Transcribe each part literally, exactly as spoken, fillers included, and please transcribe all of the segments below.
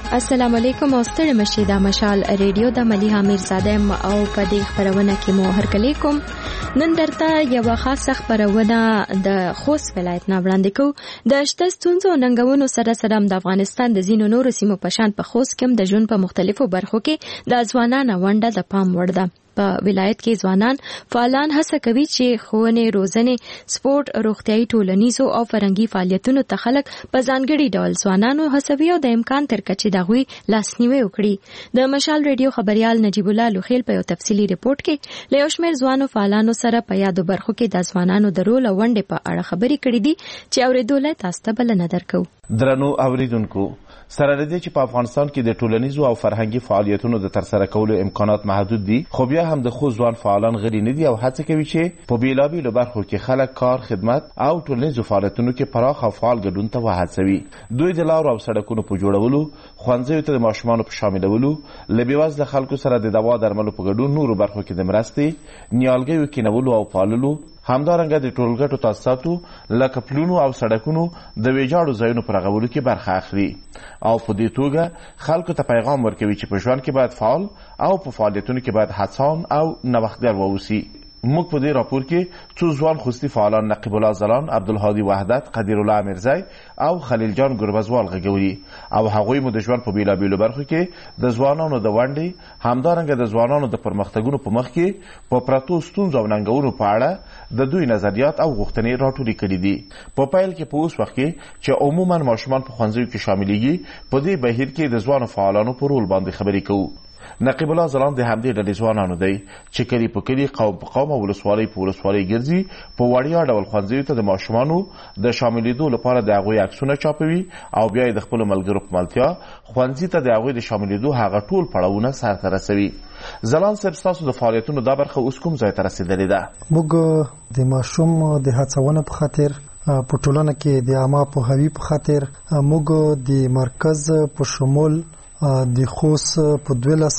السلام علیکم او ستړي مشه د مشال ریډیو د مليحه میرزاده او په دې خبرونه کې مو هرکلیکم. نن درته یو خاصه خبرونه د خوست ولایت نه وړاندې کوم. د شته ستونزو ننګونو سره سره د افغانستان د زینو نورو سیمو په شان په خوست کې د ژوند په مختلفو برخو کې د ځوانانو ونډه د پام وړ ده. په ولایت کې ځوانان فعالان هڅه کوي چې ښوونې، روزنې، سپورت، روغتيایي، ټولنیزو او فرهنګي فعالیتونو ته خلک په ځانګړي ډول ځوانانو هڅوي او د امکان تر کچې د غوي لاسنیوي وکړي. د مشال ریډیو خبريال نجیب الله لوخیل په یو تفصیلی ریپورت کې له یو شمېر ځوانو فعالانو سره په یادو برخو کې د ځوانانو د رول او ونډې په اړه خبرې کړې دي چې اورېدلای تاسو ته بلنه درکو. درنو اوریدونکو، سره لدې چې په افغانستان کې د ټولنیزو او فرهنګي فعالیتونو د ترسره کولو امکانات محدود دي، خو بیا هم د خو ځوان فعالان غړي نه دي او هڅه کوي چې په بیلابیلو برخو کې خلک کار، خدمت او ټولنیزو فعالیتونو کې پراخ او فعال ګډون ته وهڅوي. دوی د لارو او سړکونو په جوړولو، ښوونځیو ته د ماشومانو په شاملولو، له بېوزله خلکو سره د دوا درملو په ګډون نورو برخو کې د مرستې، نیالګیو کینولو او پاللو، همدارنګه د ټولګټو تاسیساتو لکه پلونو او سړکونو د ویجاړو ځایونو په رغولو کې برخه اخلي او په دې توګه خلکو ته پیغام ورکوي چې په ژوند کې باید فعال او په فعالیتونو کې باید هڅان او نوښتګر واوسي. موږ په دې راپور کې څو ځوان خوستي فعالان نقیب الله زلان، عبدالهادي وحدت، قدیر الله میرزای او خلیل جان ګربزوال غږولي او هغوی مو د ژوند په بیلابیلو برخو کې د ځوانانو د ونډې، همدارنګه د ځوانانو د پرمختګونو په مخ کې په پرتو ستونزو او ننګونو په اړه د دوی نظریات او غوښتنې راټولې کړي دي. په پیل کې په اوس وخت کې چې عموما ماشومان په ښوونځیو کې شاملېږي، په دې بهیر کې د ځوانو فعالانو په رول باندې خبرې کوو. نقیب الله زلان د همدې ډلې ځوانانو دی چې کلی په کلی، قوم په قوم او ولسوالۍ په ولسوالۍ ګرځي، په وړیا ډول ښوونځیو ته د ماشومانو د شاملېدو لپاره د هغوی عکسونه چاپوي او بیا یې د خپلو ملګرو په ملتیا ښوونځي ته د هغوی د شاملېدو هغه ټول پړاوونه سرته رسوي. زلان صاحب، ستاسو د فعالیتونو دا برخه اوس کوم ځای ته رسېدلې ده؟ موږ د ماشوم د هڅونې په خاطر په ټولنه کې د عامه پوهاوي په خاطر موږ د مرکز په شمول د خوست په دولس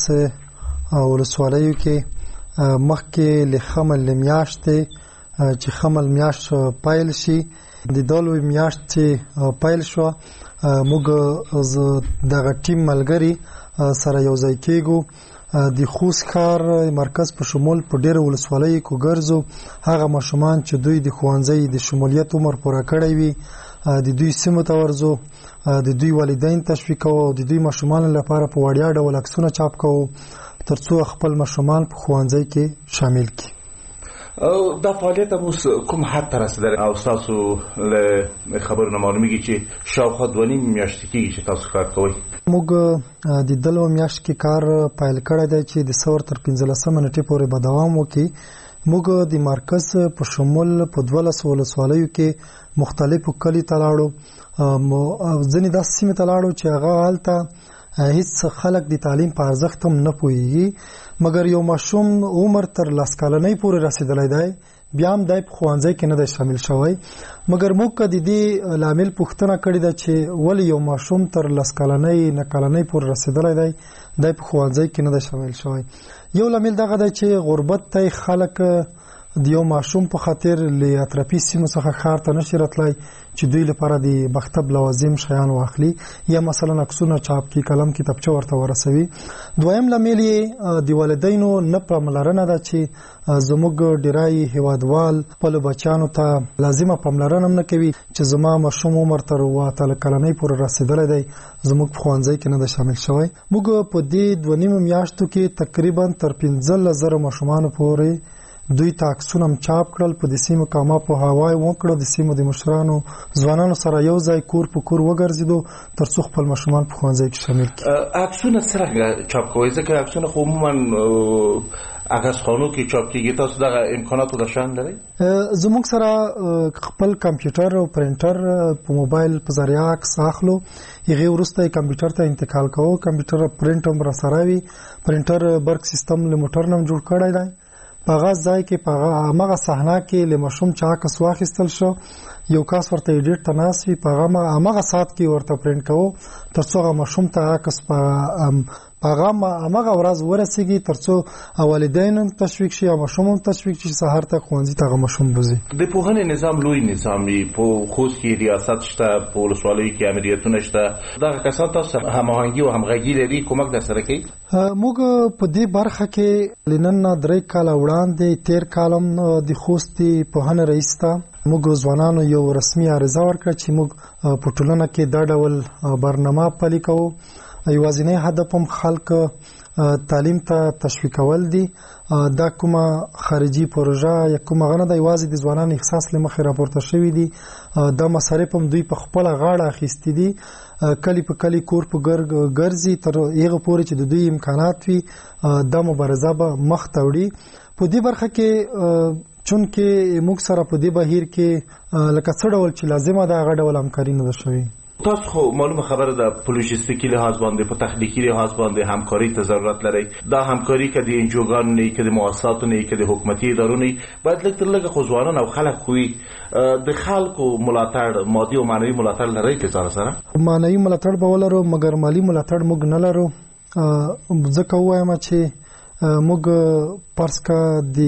ولسوالیو کې مخکې له خمل میاشتې چې خمل میاشت پایل شي، د دالوی میاشت چې پایل شو، موږ دغه ټیم ملګري سره یو ځای کېږو. د خوست ښار مرکز په شمول په ډېرو ولسوالیو کې ګرځو. هغه ماشومان چې دوی د ښوونځي د شمولیت عمر پوره کړی وي، د دوی سیمو ته ورځو، د دوی والدین تشویق کوو او د دوی ماشومان لپاره په وړیا ډول عکسونه چاپ کوو ترڅو خپل ماشومان په ښوونځي کې شامل کړي. دا فعالیت اوس کوم حد ته رسیدلی او تاسو له خبرونو معلومیږي چې شاوخوا دوه نیم میاشتې کېږي چې تاسو کار کوئ؟ موږ د دلو میاشت کې کار پیل کړی دی چې د سور تر پنځلسمه نیټې پورې به دوام وکړي. موږ د مرکز په شمول په دولس ولسوالیو کې مختلفو کلی ته لاړو، ځینې داسې سیمې ته لاړو چې هغه هلته هیڅ خلک د تعلیم په ارزښت هم نه پوهېږي، مګر یو ماشوم عمر تر لس کلنۍ پورې رسېدلی دی، بیا هم دی په ښوونځي کې نه دی شامل شوی. مګر موږ د دې لامل پوښتنه کړې ده چې ولې یو ماشوم تر لس کلنۍ نه کلنۍ پورې رسېدلی دی، دی په ښوونځي کې نه دی شامل شوی. یو لامل دغه دی چې غربت ته خلک د یو ماشوم په خاطر له اطرافي سیمو څخه ښار ته نشي راتلی چې دوی لپاره د مکتب لوازم شیان واخلي یا مثلا عکسونه چاپ کړي، قلم کتابچه ورته ورسوي. دویم لامل یې د والدینو نه پاملرنه ده چې زموږ ډیری هیوادوال خپلو بچیانو ته لازمه پاملرنه هم نه کوي چې زما ماشوم عمر تر اووه اتلس کلنۍ پورې رسېدلی دی، زموږ په ښوونځي کې نه دی شامل شوی. موږ په دې دوه نیمو میاشتو کې تقریبا تر پنځلس زره ماشومانو پورې دوی ته عکسونه هم چاپ کړل، په دې سیمو کې عامه پوهاوی وکړه، د سیمو د مشرانو ځوانانو سره یو ځای کور په کور وګرځېدو ترڅو خپل ماشومان په ښوونځي کې شامل کړي. عکسونه څرنګه چاپ کوئ؟ ځکه عکسونه خو عموما اګسخانو کې چاپ کېږي، تاسو دغه امکاناتو د شان لرئ؟ زموږ سره خپل کمپیوټر او پرنټر په موبایل په ذریعه عکس اخلو، هغې وروسته یې کمپیوټر ته انتقال کوو. کمپیوټر پرنټ هم راسره وي، پرنټر برق سیستم له موټر نه هم جوړ کړی دی. په هغه ځای کې په همغه صحنه کې له ماشوم چې عکس واخیستل شو، یو کس ورته ایډیټ ته ناست وي، په همغه ساعت کې ورته پرنټ کوو ترڅو هغه ماشوم ته عکس په پیغام هغه ورځ ورسیږي ترڅو والدین تشویق شي او ماشوم تشویق شي سهار ته ښوونځي ته ماشوم بوزي. د پوهنې نظام لوی نظامي په خوست کې ریاست شته، په ولسوالیو کې امریتونه شته، دغه کسان تاسو هماهنګي او همغږي لري، کومک در سره کوي؟ موږ په دې برخه کې لنن درې کال وړاندې تیر کالم د خوست پوهنې رئیس ته موږ ځوانانو یو رسمي عریضه ورکړه چې موږ په ټولنه کې دا ډول برنامه پلي کوو. یوازینی هدف هم خلک تعلیم ته تشویق کول دي. دا کومه خارجي پروژه یا کومه غنه د یوازې د ځوانانو احساس لمخې راپورته شوی دي. دا مصارف هم دوی په خپل غاړه اخیستي دي، کلی په کلی کور په ګرځي تر هغه پورې چې د دوی امکانات وي دا مبارزه به مخ ته وړي. په دې برخه کې چونکې موږ سره په دې بهیر کې لکه څه ډول چې لازمه ده هغه ډول همکاري نه ده شوې. تاسو خو معلومه خبره ده په لوجستیکي لحاظ باندې، په تخنیکی لحاظ باندې همکاري ته ضرورت لري. دا همکاري که د انجوګانو نه که د مؤسساتو نه که د حکومتي ادارو نه باید لږ تر لږه خو ځوانان او خلک خوي د خلکو ملاتړ، مادي او معنوي ملاتړ لري که ځان سره؟ معنوي ملاتړ به ولرو مګر مالی ملاتړ موږ نه لرو. ځکه وایم چې موږ پرس کا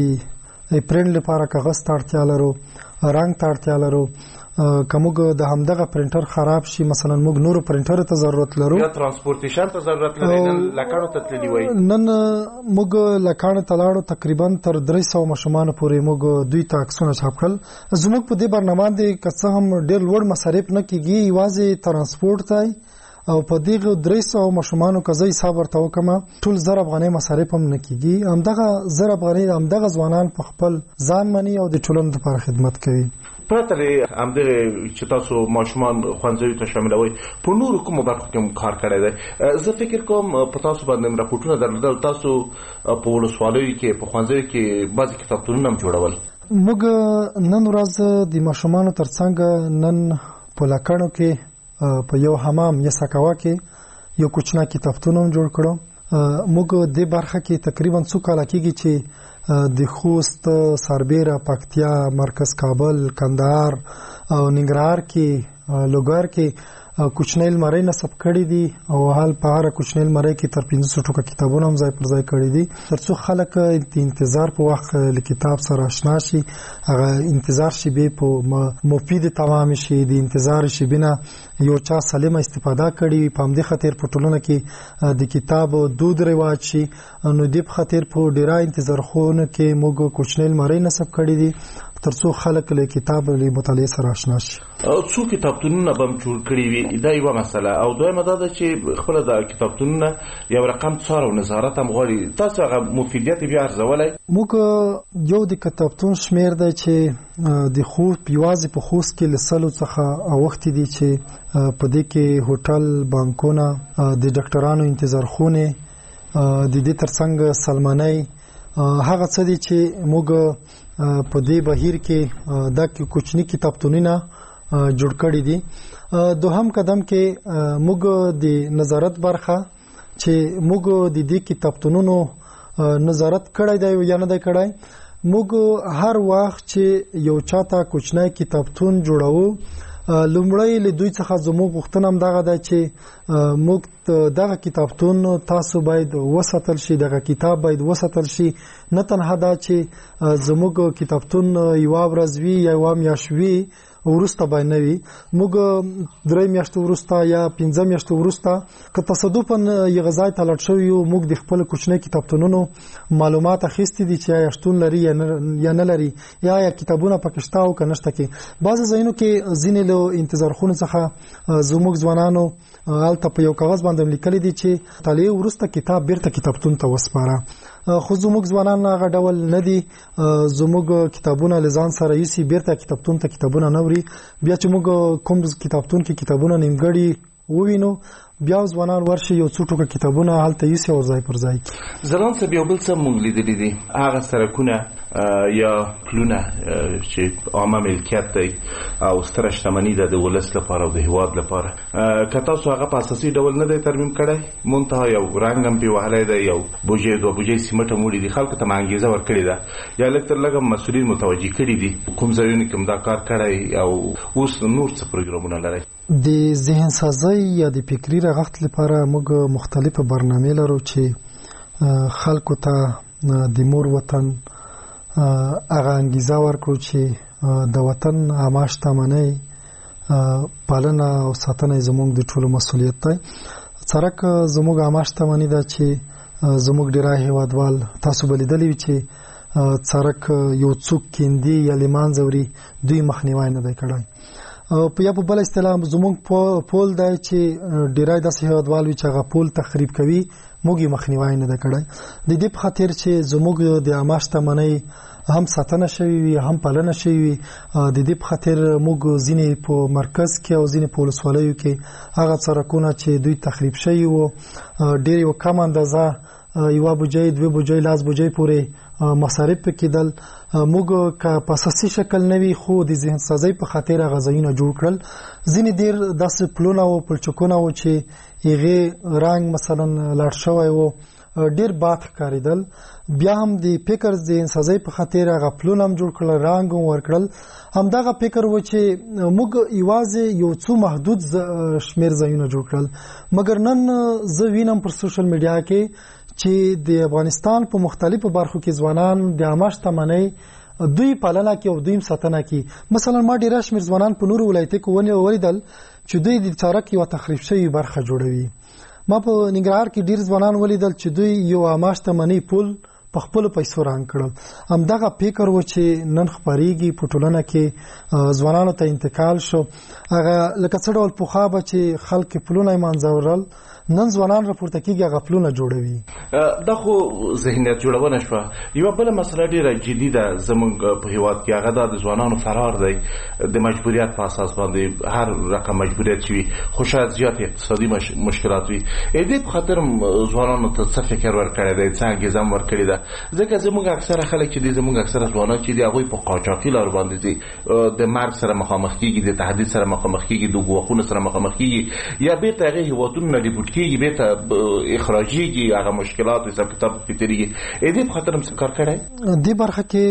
د پرنټ لپاره کاغذ ته اړتیا لرو، رنګ ته اړتیا لرو. کومګ د همدغه پرنټر خراب شي مثلا موږ نورو پرنټر ته ضرورت لرو، یا ترانسپورټیشن ته ضرورت لري. نن لکانو ته تللی وای، نن موږ لکانو ته لاړو تقریبا تر درې سوه ماشومان پورې موږ دوی ته عکسونه چاپ کړل. زموږ په دې برنامه باندې که څه هم ډېر لوړ مصارف نه کیږي، یوازې ترانسپورټ ته او په دغه درې سوه ماشومانو که زه حساب ورته وکم ټول زر افغانۍ مصارف هم نه کیږي. همدغه زر افغانۍ همدغه ځوانان په خپل ځان مني او د ټولنې لپاره خدمت کوي. پرته له همدغه چې تاسو ماشومان ښوونځیو ته شاملوئ، په نورو کومو برخو کې هم کار کړی دی؟ زه فکر کوم په تاسو باندې راپورټونه درلودل، تاسو په ولسوالیو کې په ښوونځیو کې بعضې کتابتونونه هم جوړول. موږ نن ورځ د ماشومانو ترڅنګ نن په لکڼو کې په یو حمام یا سکاوا کې یو کوچنا کتابتون هم جوړ کړو. موږ د برخه کې تقریبا څو کاله کېږي چې د خوست، سربیره، پکتیا، مرکز کابل، کندهار او ننګرهار کې لوګر کې کوچنی لمرۍ نصب کړي دي او حال په هر کوچنی لمرۍ کې تر پنځه سوه ټوکه کتابونه هم ځای پر ځای کړي دي ترڅو خلک د انتظار په وخت له کتاب سره آشنا شي، هغه انتظار شي به په مفید تمام شي، د انتظار شي بنا یو چا سالمه استفاده کړي. په همدې خاطر په ټولنه کې د کتاب دود رواج شي، نو د خاطر په ډیره انتظار خونه کې موږ کوچنی لمرۍ نصب کړي دي ترڅو خلک له کتاب له مطالعه سره آشنا شي. او څو کتابتونونه به جوړ کړي وي، دا یو مسله. او دویمه دا ده چې خپل د کتابتونونه یو رقم څار او نظارت هم غواړي. تاسو هغه مفیدیت بیا ارزولای؟ موږ یو د کتابتون شمیر دی چې د خوست یوازې په خوست کې لسلو څخه وخت دي چې په دې کې هوټل، بانکونه، د ډاکټرانو انتظار خونه، د دې ترڅنګ سلمانۍ، هغه څه دي چې موږ په دې بهیر کې دا کوچنی کتابتونونه جوړ کړي دي. دوهم قدم کې موږ د نظارت برخه چې موږ د دې کتابتونونو نظارت کړی دی یا نه دی کړی. موږ هر وخت چې یو چاته کوچنی کتابتون جوړو لومړی له دوی څخه زموږ غوښتنه هم دغه ده چې موږ دغه کتابتون تاسو باید وساتل شي، دغه کتاب باید وساتل شي. نه تنها دا چې زموږ کتابتون یوه ورځ وي یا یوه میاشت وي وروسته باید نه وي، موږ درې میاشتې وروسته یا پنځه میاشتې وروسته که تصادفاً یغه ځای ته لاړ شوي یو، موږ د خپل کوچني کتابتونونو معلومات اخیستي دي چې آیا شتون لري یا نه لري، یا آیا کتابونه پکې شته او که نشته. کې بعضې ځایونو کې ځینې له انتظار خونو څخه زموږ ځوانانو هلته په یو کاغذ باندې لیکلي دي چې مطالعې وروسته کتاب بیرته کتابتون ته وسپاره. خو زموږ ځوانان هغه ډول نه دي، زموږ کتابونه له ځان سره یوسي، بیرته کتابتون ته کتابونه نه وړي. بیا چې موږ کوم کتابتون کې کتابونه نیمګړي ووینو بیا ځوانان ورشي یو څو ټوکه کتابونه هلته یوسي او ځای پر ځای. ځلان صاحب یو بل څه موږ لیدلي دي، هغه سړکونه یا پلونه چې عامه ملکیت دی او ستره شتمني ده د ولس لپاره او د هیواد لپاره، که تاسو هغه په اساسي ډول نه دی ترمیم کړی، منتها یو رنګ هم پرې وهلی دی، یو بوجۍ دوه بوجۍ سیمټ هم وړي دي، خلکو ته هم انګېزه ورکړې ده یا لږ تر لږه مسؤلین متوجه کړي دي، کوم ځایونو کې هم دا کار کړی او اوس نور څه پروګرامونه لرئ؟ د ذهن سازۍ یا د فکري رغښت لپاره موږ مختلفه برنامې لرو چې خلکو ته د مور وطن هغه انګیزه ورکړو چې د وطن عامه شتمنۍ پالنه او ساتنه زموږ د ټولو مسؤلیت دی. څرک زموږ عامه شتمني ده چې زموږ ډیری هیوادوال تاسو به لیدلی وي چې څرک یو څوک کیندي یا له منځه وړي دوی مخنیوی نه دی کړی. په یا په بل اصطلاح زموږ پول دی چې ډیری داسې هیوادوال وي چې هغه پول تخریب کوي موږ یې مخنیوی نه دی کړی. د دې په خاطر چې زموږ د عامه شتمنۍ هم ساتنه شوی وي هم پالنه شوی وي، د دې په خاطر موږ ځینې په مرکز کې او ځینې په ولسوالیو کې هغه څرکونه چې دوی تخریب شوي وو ډېر یو کم اندازه یوه بوجۍ دوه بوجۍ لاس بوجۍ پورې مصارف پکې کېدل. موږ که په اساسي شکل نه وي خو د ذهن سازۍ په خاطر هغه ځایونه جوړ کړل. ځینې ډېر داسې پلونه و پلچکونه و چې هغې رنګ مثلا لاړ شوی و، ډېر باد ښکارېدل. بیا هم د فکر ذهن سازۍ په خاطر هغه پلونه هم جوړ کړل، رنګ هم ورکړل. همدغه فکر و چې موږ یوازې یو څو محدود شمېر ځایونه جوړ کړل. مګر نن زه وینم پر سوشل میډیا کې چې د افغانستان په مختلفو برخو کې ځوانان د عامه شتمنۍ دوی پالنه کوي او دوی ساتنه کوي. مثلا ما ډېر شمېر ځوانان په نورو ولایتونو کې ولیدل چې دوی د څرک یوه تخریب شوې برخه جوړوي. ما په ننګرهار کې ډېر ځوانان ولیدل چې دوی یو عامه شتمنۍ پول په خپلو پیسو رنګ کړل. همدغه فکر و چې نن خپرېږي په ټولنه کې ځوانانو ته انتقال شو. هغه لکه څه ډول پخوا به چې خلک پلونه یې منځورل، نن ځوانان راپورته کېږي هغه پلونه جوړوي. دا خو ذهنیت جوړونه شوه. یوه بله مسله ډېره جدي ده زموږ په هېواد کې، هغه دا د ځوانانو فرار دی د مجبوریت په اساس باندې. هر رقم مجبوریت چې وي خو شاید زیات اقتصادي مشکلات وي. دې په خاطر ځوانانو ته څه فکر ورکړی دی، څه انګېزه هم ورکړې ده؟ ځکه زموږ اکثره خلک چې دي، زموږ اکثره ځوانان چې دي، هغوی په قاچاقي لارو باندې دي، د مرګ سره مخامخ کېږي، د تهدید سره مخامخ کېږي، د ګواښونو سره مخامخ کېږي، یا بېرته هغې هېوادونو نه ډیپورټ کېږي، بېرته اخراجېږي، هغه مشکلات حساب کتاب پرې تېرېږي. دې په خاطر هم څه کار کړی؟ دې برخه کې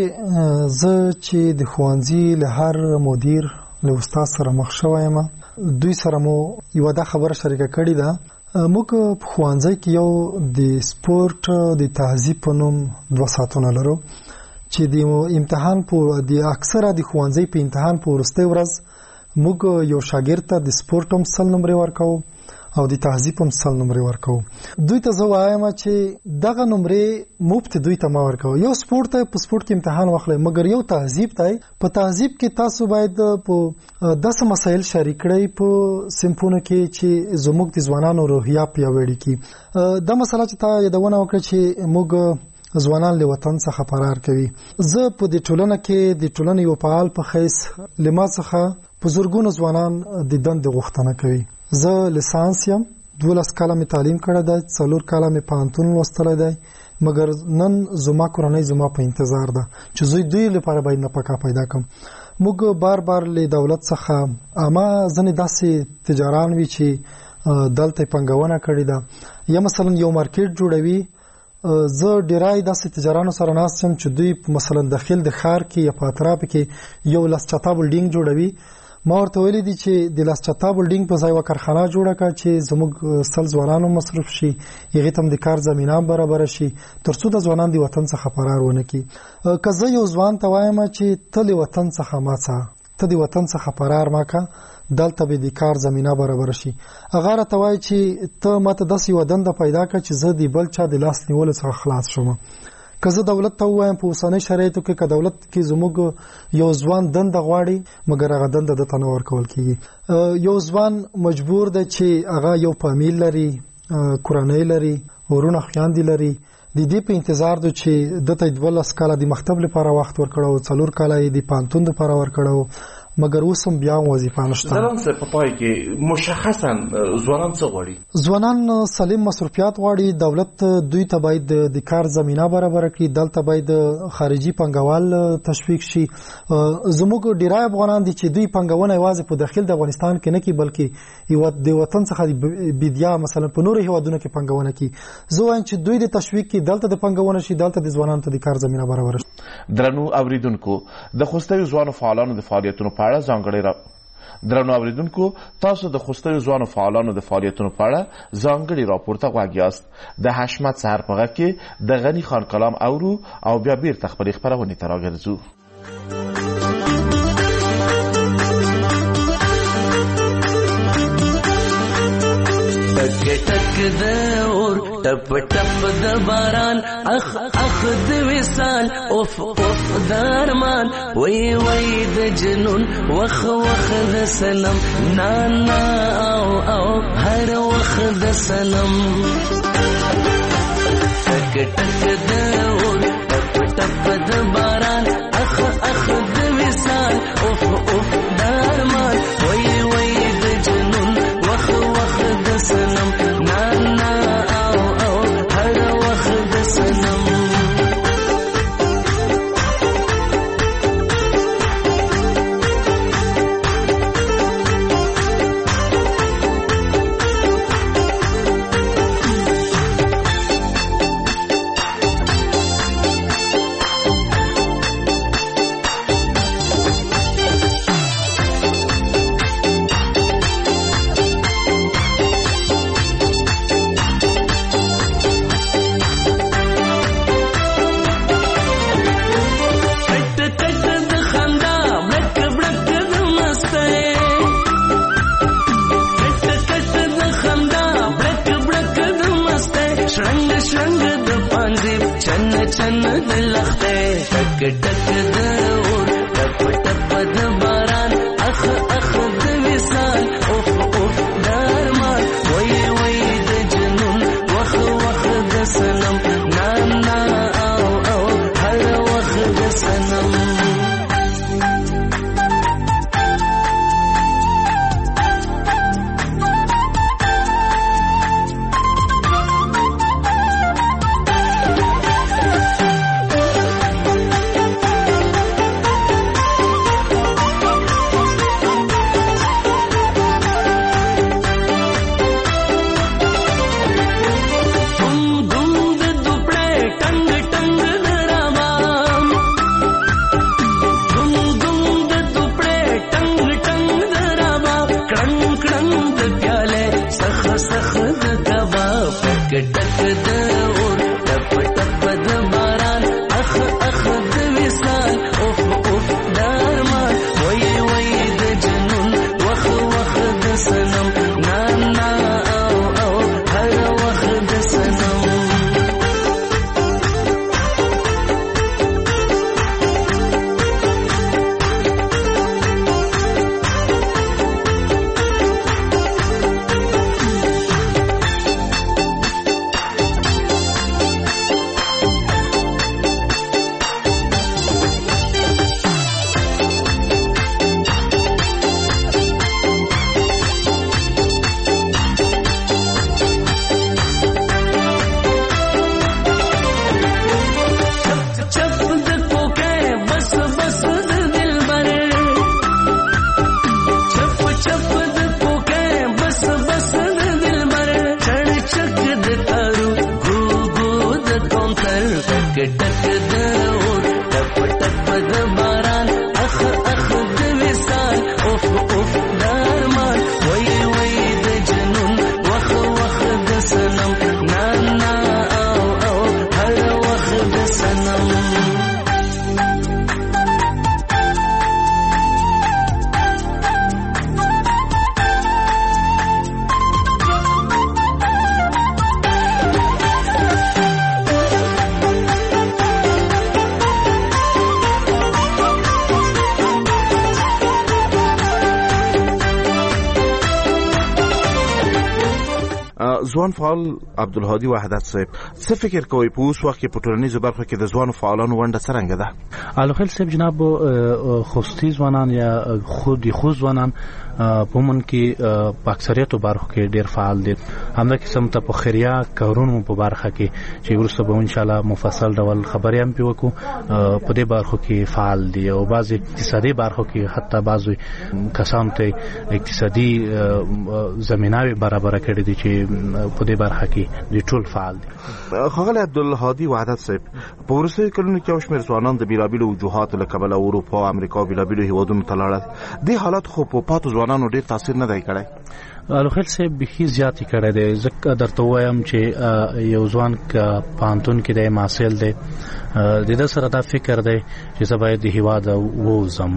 زه چې د ښوونځي له هر مدیر له استاد سره مخ شوی یم، دوی سره مو یوه دا خبره شریکه کړې ده. موږ په ښوونځي کې یو د سپورټ د تهذیب په نوم دوه ساعتونه لرو چې د امتحان په د اکثره د ښوونځي په امتحان په وروستۍ ورځ موږ یو شاګرد ته د سپورټ هم سل نمرې ورکوو او د تهذیب هم سل نمرې ورکوو. دوی ته زه وایم چې دغه نمرې مفت دوی ته مه ورکوه. یو سپورټ ته په سپورټ کې امتحان واخلئ، مګر یو تهذیب دی، په تهذیب کې تاسو باید په داسې مسایل شریک کړئ په صنفونو کې چې زموږ د ځوانانو روحیه پیاوړې کړي. دا مسله چې تا یادونه وکړه چې موږ ځوانان له وطن څخه فرار کوي. زه په دې ټولنه کې د ټولنې یو فعال په حیث له ما څخه په زرګونو ځوانان د دندې غوښتنه کوي. زه لیسانس یم، دولس کاله مې تعلیم کړی دی، څلور کاله مې پوهنتون لوستلی دی، مګر نن زما کورنۍ زما په انتظار ده چې زه دوی لپاره باید نفقه پیدا کړم. موږ بار بار له دولت څخه اما ځینې داسې تجاران وي چې دلته پانګونه کړې ده، یا مثلا یو مارکیټ جوړوي. زه ډیری داسې تجارانو سره ناست یم چې دوی مثلا داخل د ښار کې یا په اطرافو کې یو لسچتا بلډینګ جوړوي. ما ورته ویلي دي چې د لسچتا بلډینګ په ځای یوه کارخانه جوړه کړه چې زموږ سل ځوانانو مصروف شي، هغې ته هم د کار زمینه هم برابره شي، تر څو د ځوانان د وطن څخه فرار ونه کړي. که زه یو ځوان ته وایم چې ته د وطن څخه مه څه، ته د وطن څخه فرار مه کړه، دلته به د کار زمینه برابره شي. هغه راته وایي چې ته ماته داسې یوه دنده پیدا کړه چې زه د بل چا د لاس نیولو څخه خلاص شم. که زه دولت ته ووایم په اوسنۍ شرایطو کې که دولت کې زموږ یو ځوان دنده غواړي، مګر هغه دنده دته نه ورکول کېږي. یو ځوان مجبور دی چې هغه یو فامیل لري، کورنۍ لري، ورونه خویندې لري، د دې په انتظار دی چې دته یې دولس کاله د مکتب لپاره وخت ورکړی، څلور کاله یې د پوهنتون لپاره ورکړی، مګر اوس هم بیا وظیفه نشته. ځوانان څه په پای کې مشخصا ځوانان څه غواړي؟ ځوانان سالم مصروفیات غواړي. دولت دوی ته باید د کار زمینه برابره کړي، دلته باید خارجي پانګوال تشویق شي. زموږ ډیری افغانان دي چې دوی پانګونه یوازې په داخل د افغانستان کې نه کوي، بلکې یو د وطن څخه بیدیا مثلا په نورو هیوادونو کې پانګونه کوي. زه وایم چې دوی د تشویق کې دلته د پانګونه شي، دلته د ځوانانو ته د کار زمینه برابره شي. درنو اوریدونکو، د خوستوي ځوانو فعالانو د فعالیتونو په اړه ځانګړی درنو اوریدونکو تاسو د خوستو ځوانو فعالانو د فعالیتونو په اړه ځانګړي راپور ته غوږ یاست. د حشمت سحر په غږ کې د غني خان کلام اورو او بیا بیرته خپلې خپرونې ته راګرځو. ټک ټک د اور ټپ ټپ د باران اخ اخ د وصال اوف اوف د ارمان وای وای د جنون وخ وخ د سنم نا نا او او هر وخ د سنم ټک ټک د اور ټپ ټپ د باران اخ اخ د وصال اوف اوف د ارمان وای وای د جنون وخ وخ د سنم نا نا او او هر وخ د سنم چن د لخته ټک ټک د اور ټپ ټپ د باران اخ اخ د وصال اوف اوف د ارمان وای وای د جنون وخ وخ د سنم نا نا او او هر وخ د سنم ټک د اور ټپ ټپ د باران اخ اخ د وصال اوف اوف د ارمان وای وای د جنون وخ وخ د سنم نا نا او او هر وخ د سنم ټک د اور ټپ ټپ د باران اخ اخ د وصال اوف اوف د ارمان وای وای د جنون وخ وخ د سنم نا نا او او هر وخ د سنم ځوان فعال عبدالهادي وحدت صاحب څه فکر کوئ په اوس وخت کې په ټولنیزو برخو کې د ځوانو فعالانو ونډه څرنګه ده؟ الخیل صاحب جناب خوستي ځوانان یا خود خو ځوانان په من کې په اکثریت برخو کې ډیر فعال دي. همدا قسم ته په خیریه کارونو په برخه کې چې ورسته به ان شاء الله مفصل ډول خبرې هم پیوکو په دې برخو کې فعال دي او بعضی اقتصادي برخو کې حتی بعضی کسان ته اقتصادي زمیناوي برابر کړي دي چې په دې برخه کې د ټول فعال دي. ښاغلی عبدالهادي وحدت صاحب په وروستیو کلونو کې یو شمېر ځوانان د بېلابېلو وجوهاتو له کبله اروپا او امریکا بېلابېلو هېوادونو ته لاړل. دې حالات خو په پاتو ځوانانو ډیر تاثیر نه دی کړی؟ الوخیل صاحب بخي زیاتی کړی دی. ځکه درته وایم چې یو ځوان پوهنتون کې دی محصل دی، د ده سره دا فکر دی چې زه باید د هیواد ووځم،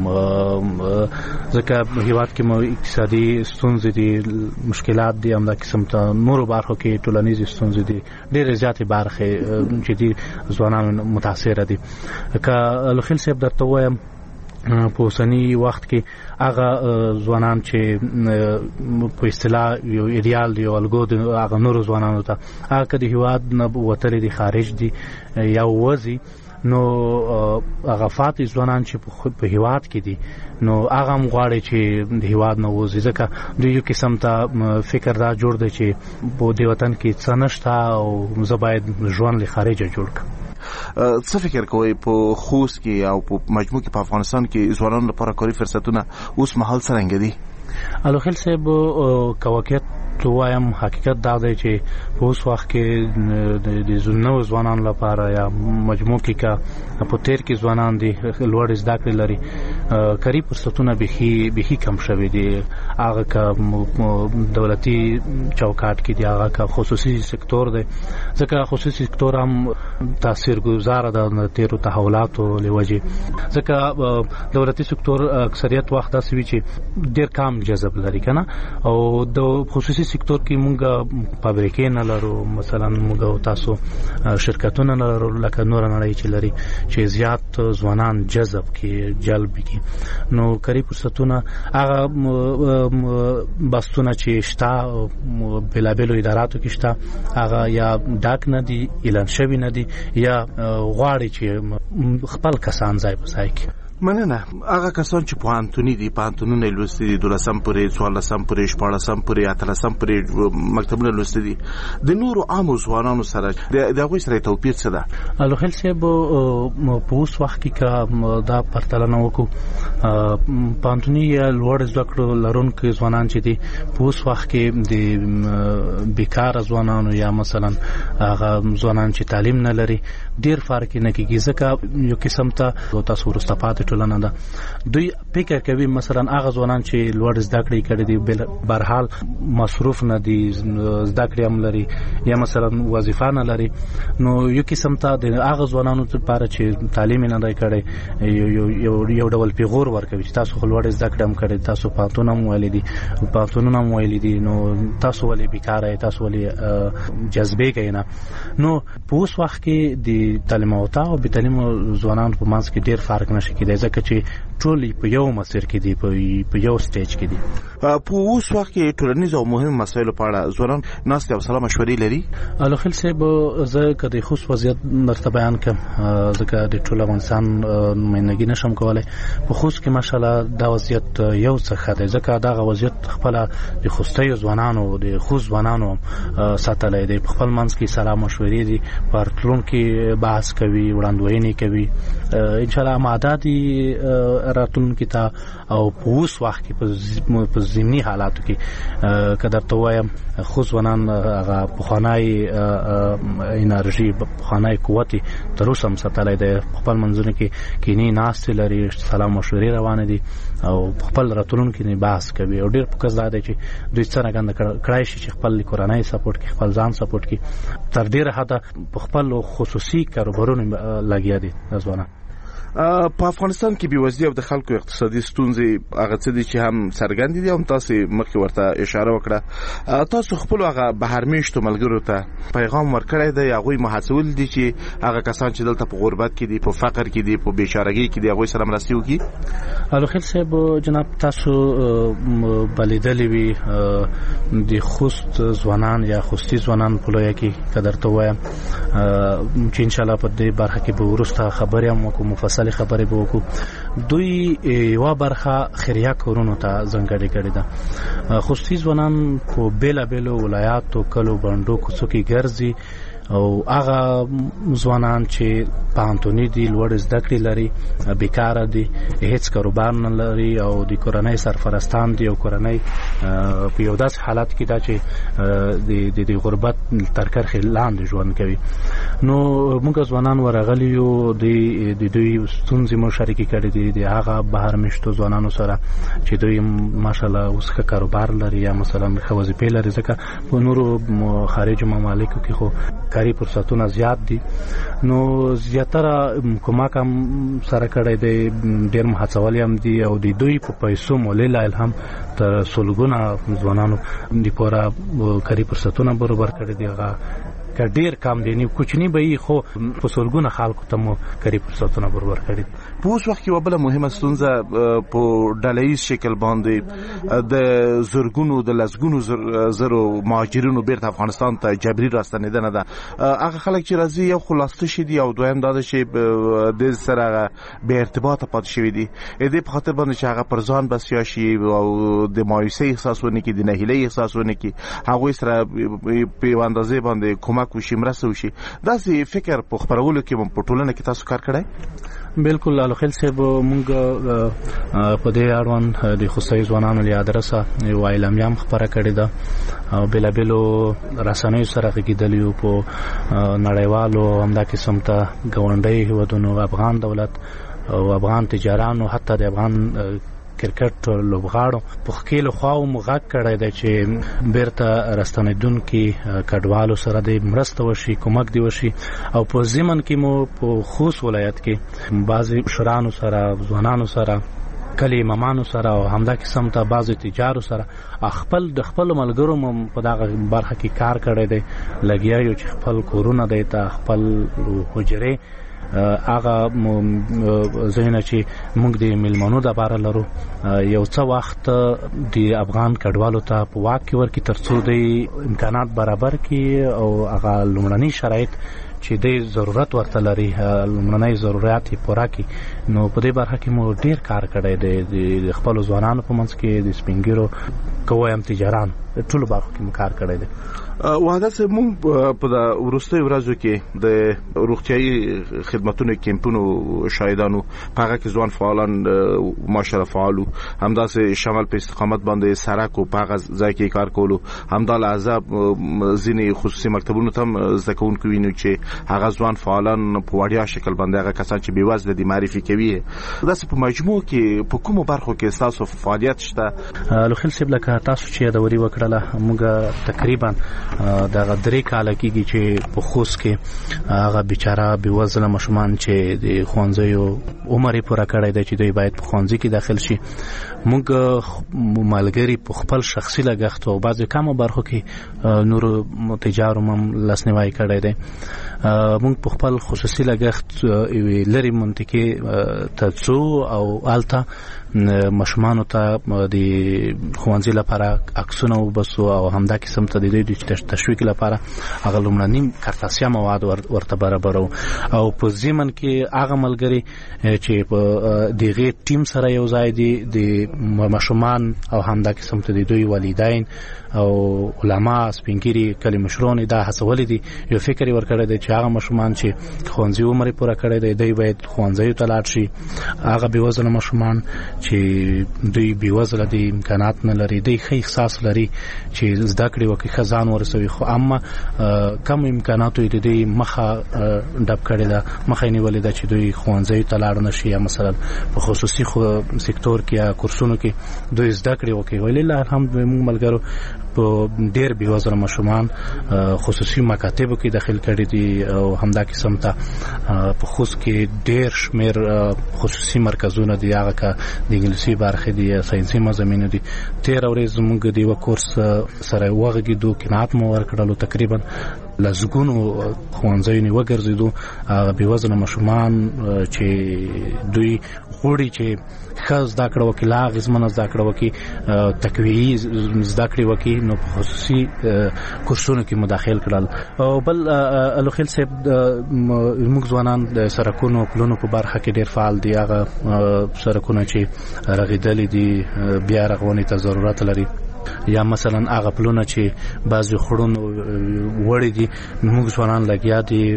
ځکه هیواد کې مو اقتصادي ستونزې دي، مشکلات دي، همدا قسم ته نورو برخو کې ټولنیزې ستونزې دي، ډېرې زیاتې برخې چې دي ځوانان متاثره دي. که الوخیل صاحب درته وایم په اوسني وخت کې هغه ځوانان چې په اصطلاح یو ایډیال دی، یو الګو دی هغه نورو ځوانانو ته، هغه که د هیواد نه وتلي دي، خارج دي یا وځي، نو هغه فاتح ځوانان چې په هیواد کې دي نو هغه هم غواړي چې د هیواد نه وځي، ځکه دوی یو قسم ته فکر دا جوړ دی چې په دې وطن کې څه نشته او زه باید ژوند له خارجه جوړ کړم. څه فکر کوئ په خوست کې او په مجموع کې په افغانستان کې ځوانانو لپاره کاري فرصتونه اوس مهال څرنګه دي؟ الوخیل صاحب که واقعیت وایم حقیقت دا دی چې په اوس وخت کې د نوو ځوانانو لپاره یا مجموع کې که په تیر کې ځوانان دي لوړ زده کړې لري، کاري فرصتونه بیخي بیخي کم شوي دي. هغه که دولتي چوکاټ کې دي، هغه که خصوصي سکتور دی، ځکه خصوصي سکتور هم تاثیرګذاره ده د تیرو تحولاتو له وجې، ځکه دولتي سکتور اکثریت وخت داسې وي چې ډېر کم جذب لري که نه، او د خصوصي سکتور کې مونږ فابریکې نه لرو، مثلا مونږ تاسو شرکتونه نه لرو لکه نور نړۍ چې لري چې زیات ځوانان جذب کې جلب کې. نو کاري فرصتونه هغه بستونه چې شته بېلابېلو اداراتو کې شته، هغه یا ډاک نه دي، اعلان شوي نه دي، یا غواړي چې خپل کسان ځای په ځای کې. مننه. هغه کسان چې پوهنتوني دي، پوهنتونونه لوستي دي، دولسم پورې، څوارلسم پورې، شپاړسم پورې، اتلسم پورې مکتبونه لوستي دي، د نورو عامو ځوانانو سره د هغوی سره توپیر څه ده؟ الوخیل صاحب په اوس وخت کې که دا پرتلنه وکړو، پوهنتوني یا لوړ زده کړو لرونکي ځوانان چې دي په اوس وخت کې د بیکاره ځوانانو یا مثلا هغه ځوانان چې تعلیم نه لري ډېر فرق نه کېږي، ځکه یو قسم ته تاسو وروسته پاتې ټولنه ده. دوی فکر کوي مثلا هغه ځوانان چې لوړ زده کړې کړي دي بهرحال مصروف نه دي، زده کړې هم لري یا مثلا وظیفه نه لري، نو یو قسم ته د هغه ځوانانو لپاره چې تعلیم نه دی کړی یو یو ډول پیغور ورکوي چې تاسو خو لوړ زده کړې هم کړی، تاسو پوهنتون هم ویلي دي، پوهنتونونه هم ویلي دي، نو تاسو ولې بیکاره یې، تاسو ولې جذبې کوئ نه. نو په اوس وخت کې د تعلیم یافته او بې تعلیمو ځوانانو په منځ کې ډېر فرق نشي کېدای، ځکه چې ټول په یو مسیر کې دي، په یو سټیج کې دي. په اوس وخت کې ټولنیز او مهم مسایلو په اړه ځوانان ناستې او سلا مشورې لري؟ الوخیل صاحب زه که د خوست وضعیت درته بیان کړم، ځکه د ټول افغانستان نمایندګي نشم کولی، په خوست کې ماشاءالله دا وضعیت یو څه ښه دی، ځکه دغه وضعیت خپله د خوستیو ځوانانو د خوست ځوانانو ساتلی دی، په خپل منځ کې سلا مشورې دي، په راتلونکي بحث کوي، وړاندوینې کوي، انشاءالله آماده دي راتلونکي ته. او په اوس وخت کې په ضمني حالاتو کې که درته ووایم خو ځوانان هغه پخوانی انرژي، پخوانی قوت تر اوسه هم ساتلی دی، په خپل منځونو کې کینې ناستې لري، سلا مشورې روانې دي او په خپل راتلونکي نه بحث کوي، او ډېر فوکس دا دی چې دوی څرنګه کړای شي چې خپل کورنۍ سپورټ کړي، خپل ځان سپورټ کړي، تر ډېره حده په خپل خصوصي کاروبارونو لګیا دي ځوانان. په افغانستان کې بېوزلي او د خلکو اقتصادي ستونزې هغه څه دي چې هم څرګندې دي، هم تاسو مخکې ورته اشاره وکړه. تاسو خپلو هغه بهرمېشتو ملګرو ته پیغام ورکړی دی، هغوی محاسول دي چې هغه کسان چې دلته په غربت کې دي، په فقر کې دي، په بېچارهګۍ کې دي، هغوی سره مرستې وکړي؟ الوخیل صاحب جناب تاسو به لیدلي وي د خوست ځوانان یا خوستي ځوانان په لویه کې که درته ووایم چې انشاءالله په دې برخه کې به وروسته خبرې هم وکړو، مفصل خبرې به وکړو. دوی یوه برخه خیریه کورونو ته ځانګړې کړې ده. خوستي ځوانان په بېلابېلو ولایاتو، کلو، بڼډو، کوڅو کې ګرځي، او هغه ځوانان چې پانتونی دي لوړ زده کړې لري بیکاره دي هیڅ کاروبار نه لري او د کورنۍ سرپرستان دي او کورنۍ په یو داسې حالت کې دا چې د د غربت تر کرښې لاندې ژوند کوي. نو موږ ځوانان ورغلي یو د دوی ستونزې مو شریکې کړې دي د هغه بهر میشتو ځوانانو سره چې دوی ماشاءالله اوس ښه کاروبار لري یا مثلا ښه وظیفې لري ځکه په نورو خارجي ممالکو کې خو کاري فرصتونه زیات دي. نو زیاتره کومک هم سره کړی دی ډېر مهڅول هم دي او د دوی په پیسو مولله الهام تر سلګونه ځوانانو لپاره کاري فرصتونه برابر کړي دي. هغه که ډیر کم دي نه کوچنی به خو په سلګونه خلکو ته مو کاري فرصتونه برابر کړي دي. په اوس وخت کې وبله مهمه ستونزه په ډلهیز شکل باندې د زرګونو د لسګونو زرو مهاجرینو بیرته افغانستان ته جبري راستنیدنه ده. هغه خلک چې راځي یو خلاصه شي دي او دویم دا چې د سره به ارتباط پات شوی دي د دې په خاطر باندې چې هغه پر ځان بسیا شي او د مایوسۍ احساس ونه کړي د نهیلۍ احساس ونه کړي هغه سره په اندازې باندې کومک وشي مرسته وشي. داسې فکر په خبرولو کې په ټولنه کې تاسو کار کړی؟ بالکل الخیل صاحب مونږ په دې اړوند د خوستي ځوانانو له ادرسه یو اعلامیه خبره کړې ده او بلابلو رسنیو سره کېدلیو په نړیوالو همدا قسم ته ګاونډي هیوادونو افغان دولت او افغان تجارانو حتی د افغان کرکټ لوبغاړو په خېلو خواو مغاک کړی دی چې بیرته راستنیدونکي کډوالو سره د مرسته وشي کومک دی وشي او په ضمن کې مو په خوست ولایت کې بعضی شرانو سره ځوانانو سره کلی امامانو سره او همدا قسم ته بعضی تجارو سره خپل د خپل ملګرو مم په دغه برخه کې کار کړی دی لګیا یو چې خپل کورونه دی ته خپل حجره هغه زینه چې موږ د ملمنو د بار لرو یو څه وخت د افغان کډوالو ته په واک کې ورکی ترڅو د امکانات برابر کی او هغه لومړني شرایط چې د ضرورت ورته لري لومړني ضرورت یې پوره کی. نو په دې برخه کې مو ډیر کار کړی دی د خپل ځوانانو په منځ کې د سپینګیرو کوم تجاران ټول برخه کې کار کړی دی. وحدت صاحب مونږ په د وروستیو ورځو کې د روغتیايي خدماتونو کیمپونو شاهدانو په هغه کې ځوان فعالان ماشاءالله فعالو همداسې شمال په استقامت باندې سرک او په هغه ځای کې کار کولو همدا لحظه ځینې خصوصي مکتبونو ته زده کوونکي وینو چې هغه ځوان فعالان په وړیا شکل باندې هغه کسان چې بېوزله دي معرفي کوي. داسې په مجموع کې په کومو برخو کې ستاسو فعالیت شته؟ لوخیل صاحب لکه تاسو چې یادوري وکړله موږ تقریبا دغه درې کاله کېږي چې په خوست کې هغه بیچاره بېوزله ماشومان چې د ښوونځیو عمر یې پوره کړی دی چې دوی باید په ښوونځي کې داخل شي موږ ملګري په خپل شخصي لګښت او بعضې کمو برخو کې نورو تجارو هم لاسنیوی کړی دی. موږ په خپل خصوصي لګښت یوې لرې منطقې ته ځو او هلته ماشومانو ته د ښوونځي لپاره عکسونه وباسو او همدا قسم ته د دوی د تشویق لپاره هغه لومړني کارتاسیا مواد ورته برابرو او په ضمن کې هغه ملګري چې په دغه ټیم سره یو ځای دي د ماشومان او همدا قسم ته د دوی والدین او علما سپینګيري کلی مشرون دا هڅولې دي یو فکر ورکړی دی چې هغه ماشومان چې ښوونځي عمر پوره کړی دی دوی باید ښوونځیو ته لاړ شي. هغه بېوزله ماشومان چې دوی بېوزله دي امکانات نه لري دوی ښه احساس لري چې زده کړې وکړي ښه ځان ورسوي خو اما کم امکاناتو یې د دوی مخه ډب کړې ده مخه یې نیولې ده چې دوی ښوونځیو ته لاړ نه شي یا مثلا په خصوصي سکتور کې یا کورسونو کې دوی زده کړې وکړي. ولله الحمد موږ ملګرو په ډېر بېوزله ماشومان خصوصي مکاتبو کې داخل کړي دي او همدا قسم ته په خوست کې ډېر شمېر خصوصي مرکزونه دي هغه که د انګلیسي برخې دي یا ساینسي مضامینو دي. تېره ورځ موږ د یوه کورس سره وغږېدو قناعت مو ورکړلو تقریبا لسګونو ښوونځیو نه وګرځېدو هغه بېوزله ماشومان چې دوی غواړي چې ښه زده کړه وکړي لا اغېزمنه زده کړه وکړي تقویي زده کړې وکړي نو په خصوصي کورسونو کې مداخل کړل. او بل الوخیل صاحب موږ ځوانان د سرکونو پلونو په برخه کې ډېر فعال دي. هغه سرکونه چې رغېدلي دي بیا رغونې ته ضرورت لري یا مثلا هغه پلونه چې بعضی خړون وړي دي موږ ځوانان لګیا دي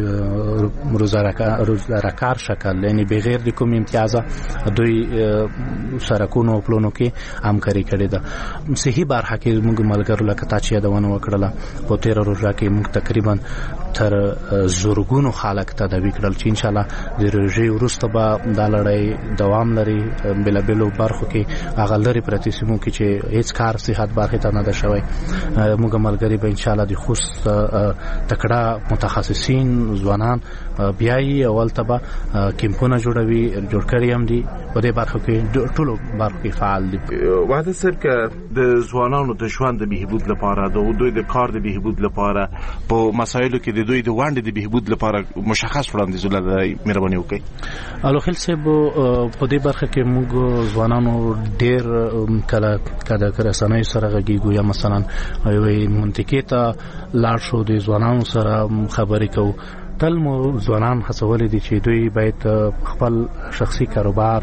روزګار شکل یعنی بغیر د کوم امتیاز دوی سرکونو پلونو کې همکاري کړې ده. صحیح برخه کې موږ ملګرو لکه تا چې یادونه وکړله په تیر روزه کې موږ تقریبا تر زورګونو خلک تداوی کړل چې ان شاء الله د روزي وروسته به دا لړۍ دوام لري. بل بل برخو کې هغه لري پرتی سیمو کې چې هیڅ کار صحت برخه ته نه ده شوی. موږ ملګری به ان شاء الله د خوست تکړه متخصصین ځوانان بیاي اول تبه کیمپونه جوړوي جوړ کړی هم دي په دې برخو کې ټولو برخو کې فعال دي. وعده صاحب که د ځوانانو د ژوند د بهبود لپاره د دوی د کار د بهبود لپاره په مسایلو کې د دوی د وړاندې د بهبود لپاره مشخص وړاندیزونه لري مهرباني وکړئ. الوخیل صاحب په دې برخه کې موږ ځوانانو ډېر کله کله رسنۍ سره غږیږو یا مثلا یوې منطقې ته لاړ شو د ځوانانو سره خبرې کوو. تل مو ځوانان هڅولي دي چې دوی باید خپل شخصي کاروبار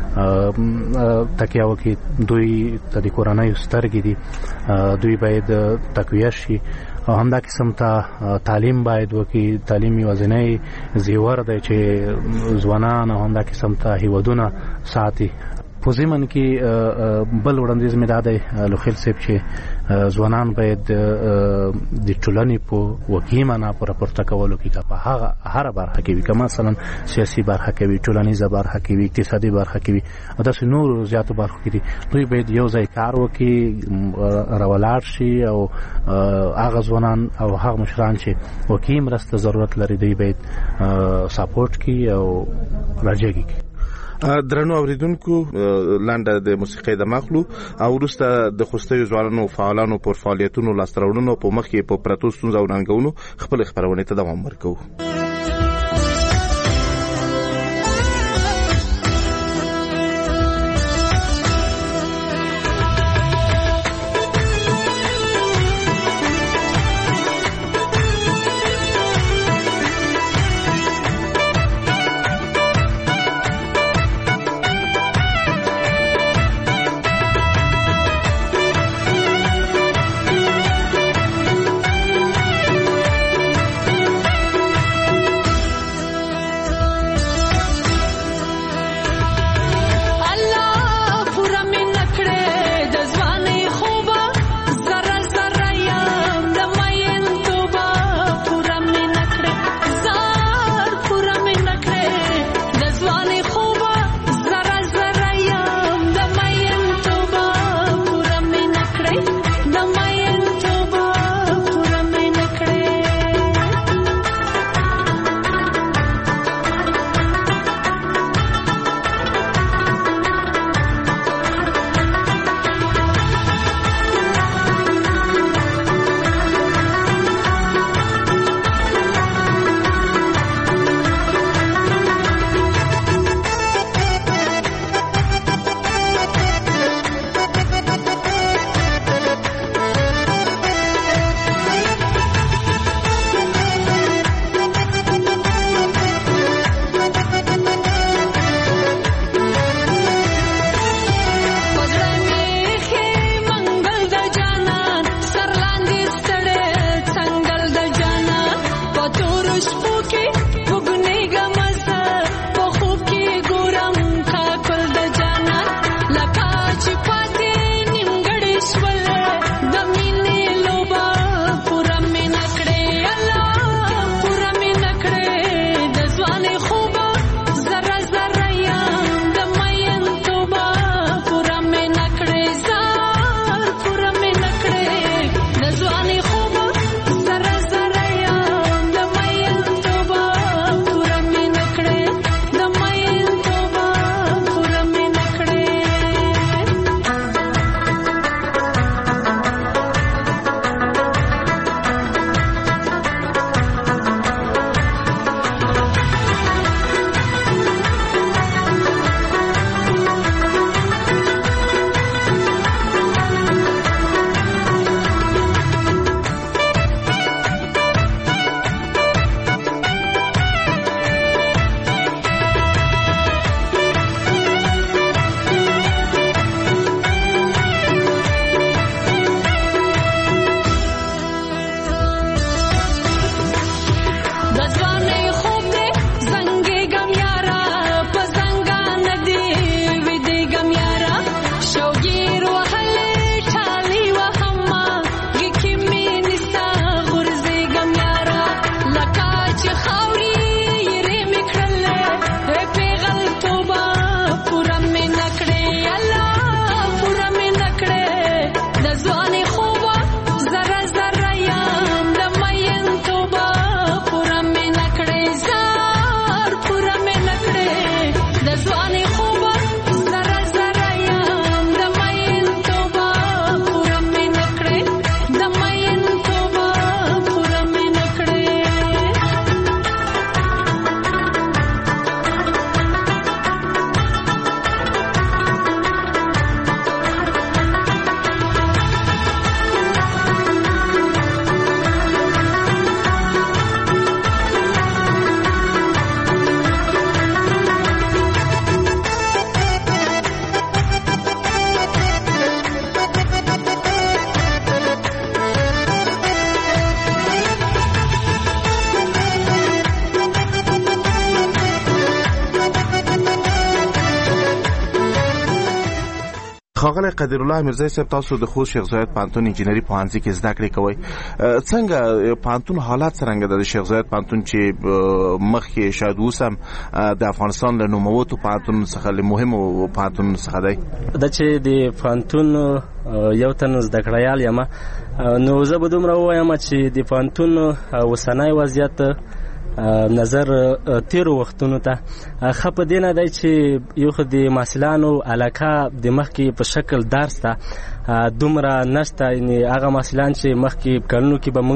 تکیه وکړي. دوی د کورنۍ سترګې دي، دوی باید تقویه شي او همدا قسم ته تعلیم باید وکړي. تعلیم یوازینی زیور دی چې ځوانان او همدا قسم ته هیوادونه ساتي. په ضمن کې بل وړاندیز مې دا دی لوخیل صاحب چې ځوانان باید د ټولنې په وکیل معنا پر راپورته کولو کې په هغه هر برخه کې وي، که مثلا سیاسي برخه کې وي، ټولنیزه برخه کې وي، اقتصادي برخه کې وي او داسې نور زیاتو برخو کې دي. دوی باید یو ځای کار وکړي، راولاړ شي او هغه ځوانان او هغه مشران چې وکیل مرسته ضرورت لري دوی باید سپورټ کړي او راجګي کړي. درنو اوریدونکو لنډه د موسیقۍ د مخلو او وروسته د خوستیو ځوانانو فعالانو پر فعالیتونو لاستراوړنو په مخ کې په پرتو ستونزو او ننګونو خپل خبرونه ته دوام ورکوو. ښاغلی قدیر الله میرزی صاحب، تاسو د خوست شیخ زاید پوهنتون انجینري پوهنځي کې زده کړې کوئ. څنګه پوهنتون حالات څرنګه ده د شیخ زاید پوهنتون چې مخکې شاید اوس هم د افغانستان له نوموتو پوهنتونونو څخه له مهمو پوهنتونونو څخه دی؟ دا چې د پوهنتون یو تن زده کړیال یم، نو زه به دومره ووایم چې د پوهنتون اوسنی وضعیت نظر تیرو وختونو ته ښه په دې نه دی چې یو خو د محصلانو علاقه د مخکې په شکل درس ته دومره نشته. یعنې هغه محصلان چې مخکې کلونو کې به موږ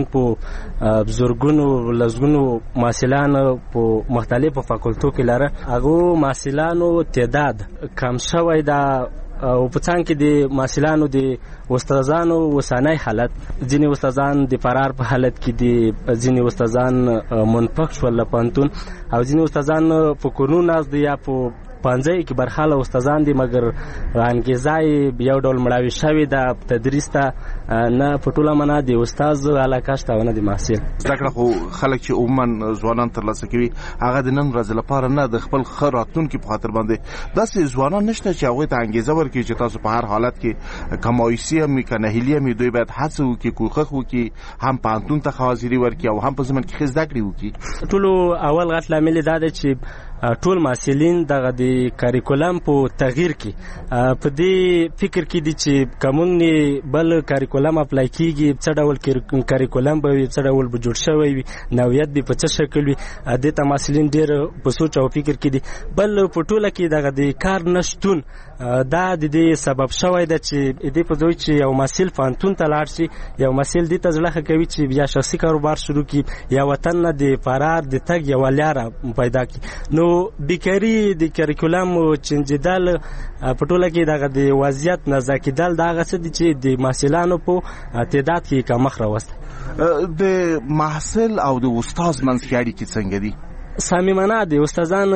په بزرګونو لسګونو محصلان په مختلفو فاکولتو کې لره، هغو محصلانو تعداد کم شوی ده. او په څنګ کې د محصلانو د استادانو اوسنی حالت، ځینې استادان د فرار په حالت کې دي، ځینې استادان منفق شول له پوهنتون، او ځینې استادان په کورونو ناست دي یا په پوهنځیو کې برخاله استادان دي، مګر انګیزه یې یو ډول مړاوې شوې ده تدریس ته، نه په ټوله معنا د استاد علاقه شته او نه د محصل. زده کړه خو خلک چې عموما ځوانان ترلاسه کوي هغه د نن ورځې لپاره نه، د خپل ښه راتلونکي په خاطر باندې. داسې ځوانان نشته چې هغوی ته انګیزه ورکړي چې تاسو په هر حالت کې که مایوسي هم وي که نهیلي هم وي، دوی باید هڅه وکړي، کوښښ وکړي، هم پوهنتون ته حاضري ورکړي او هم په ضمن کې ښه زده کړې وکړي. ټولو اول غټ لامل دا دی چې ټول محصلین دغه د کاریکولم په تغییر کې په دې فکر کې دي چې که موږ نه بل کاریکولم اپلای کېږي، څه ډول کاریکولم به وي، څه ډول به جوړ شوی وي، نوعیت به په څه شکل وي. دې ته محصلین ډېر په سوچ او فکر کې دي. بل په ټوله کې دغه د کار نشتون دا د دې سبب شوی ده چې دې په ځای چې یو محصل پوهنتون ته لاړ شي، یو محصل دې ته زړه ښه کوي چې بیا شخصي کاروبار شروع کړي، یا وطن نه د فرار د تګ یوه لاره پیدا کړي. نو بیکاري د کاریکولم چینجېدل په ټوله کې دغه د وضعیت نزا کېدل دا هغه څه دي چې د محصلانو په تعداد کې کمښت راوستی. د محصل او د استاد منځ کې اړیکې څنګه دي؟ صمیمانه دي. استادان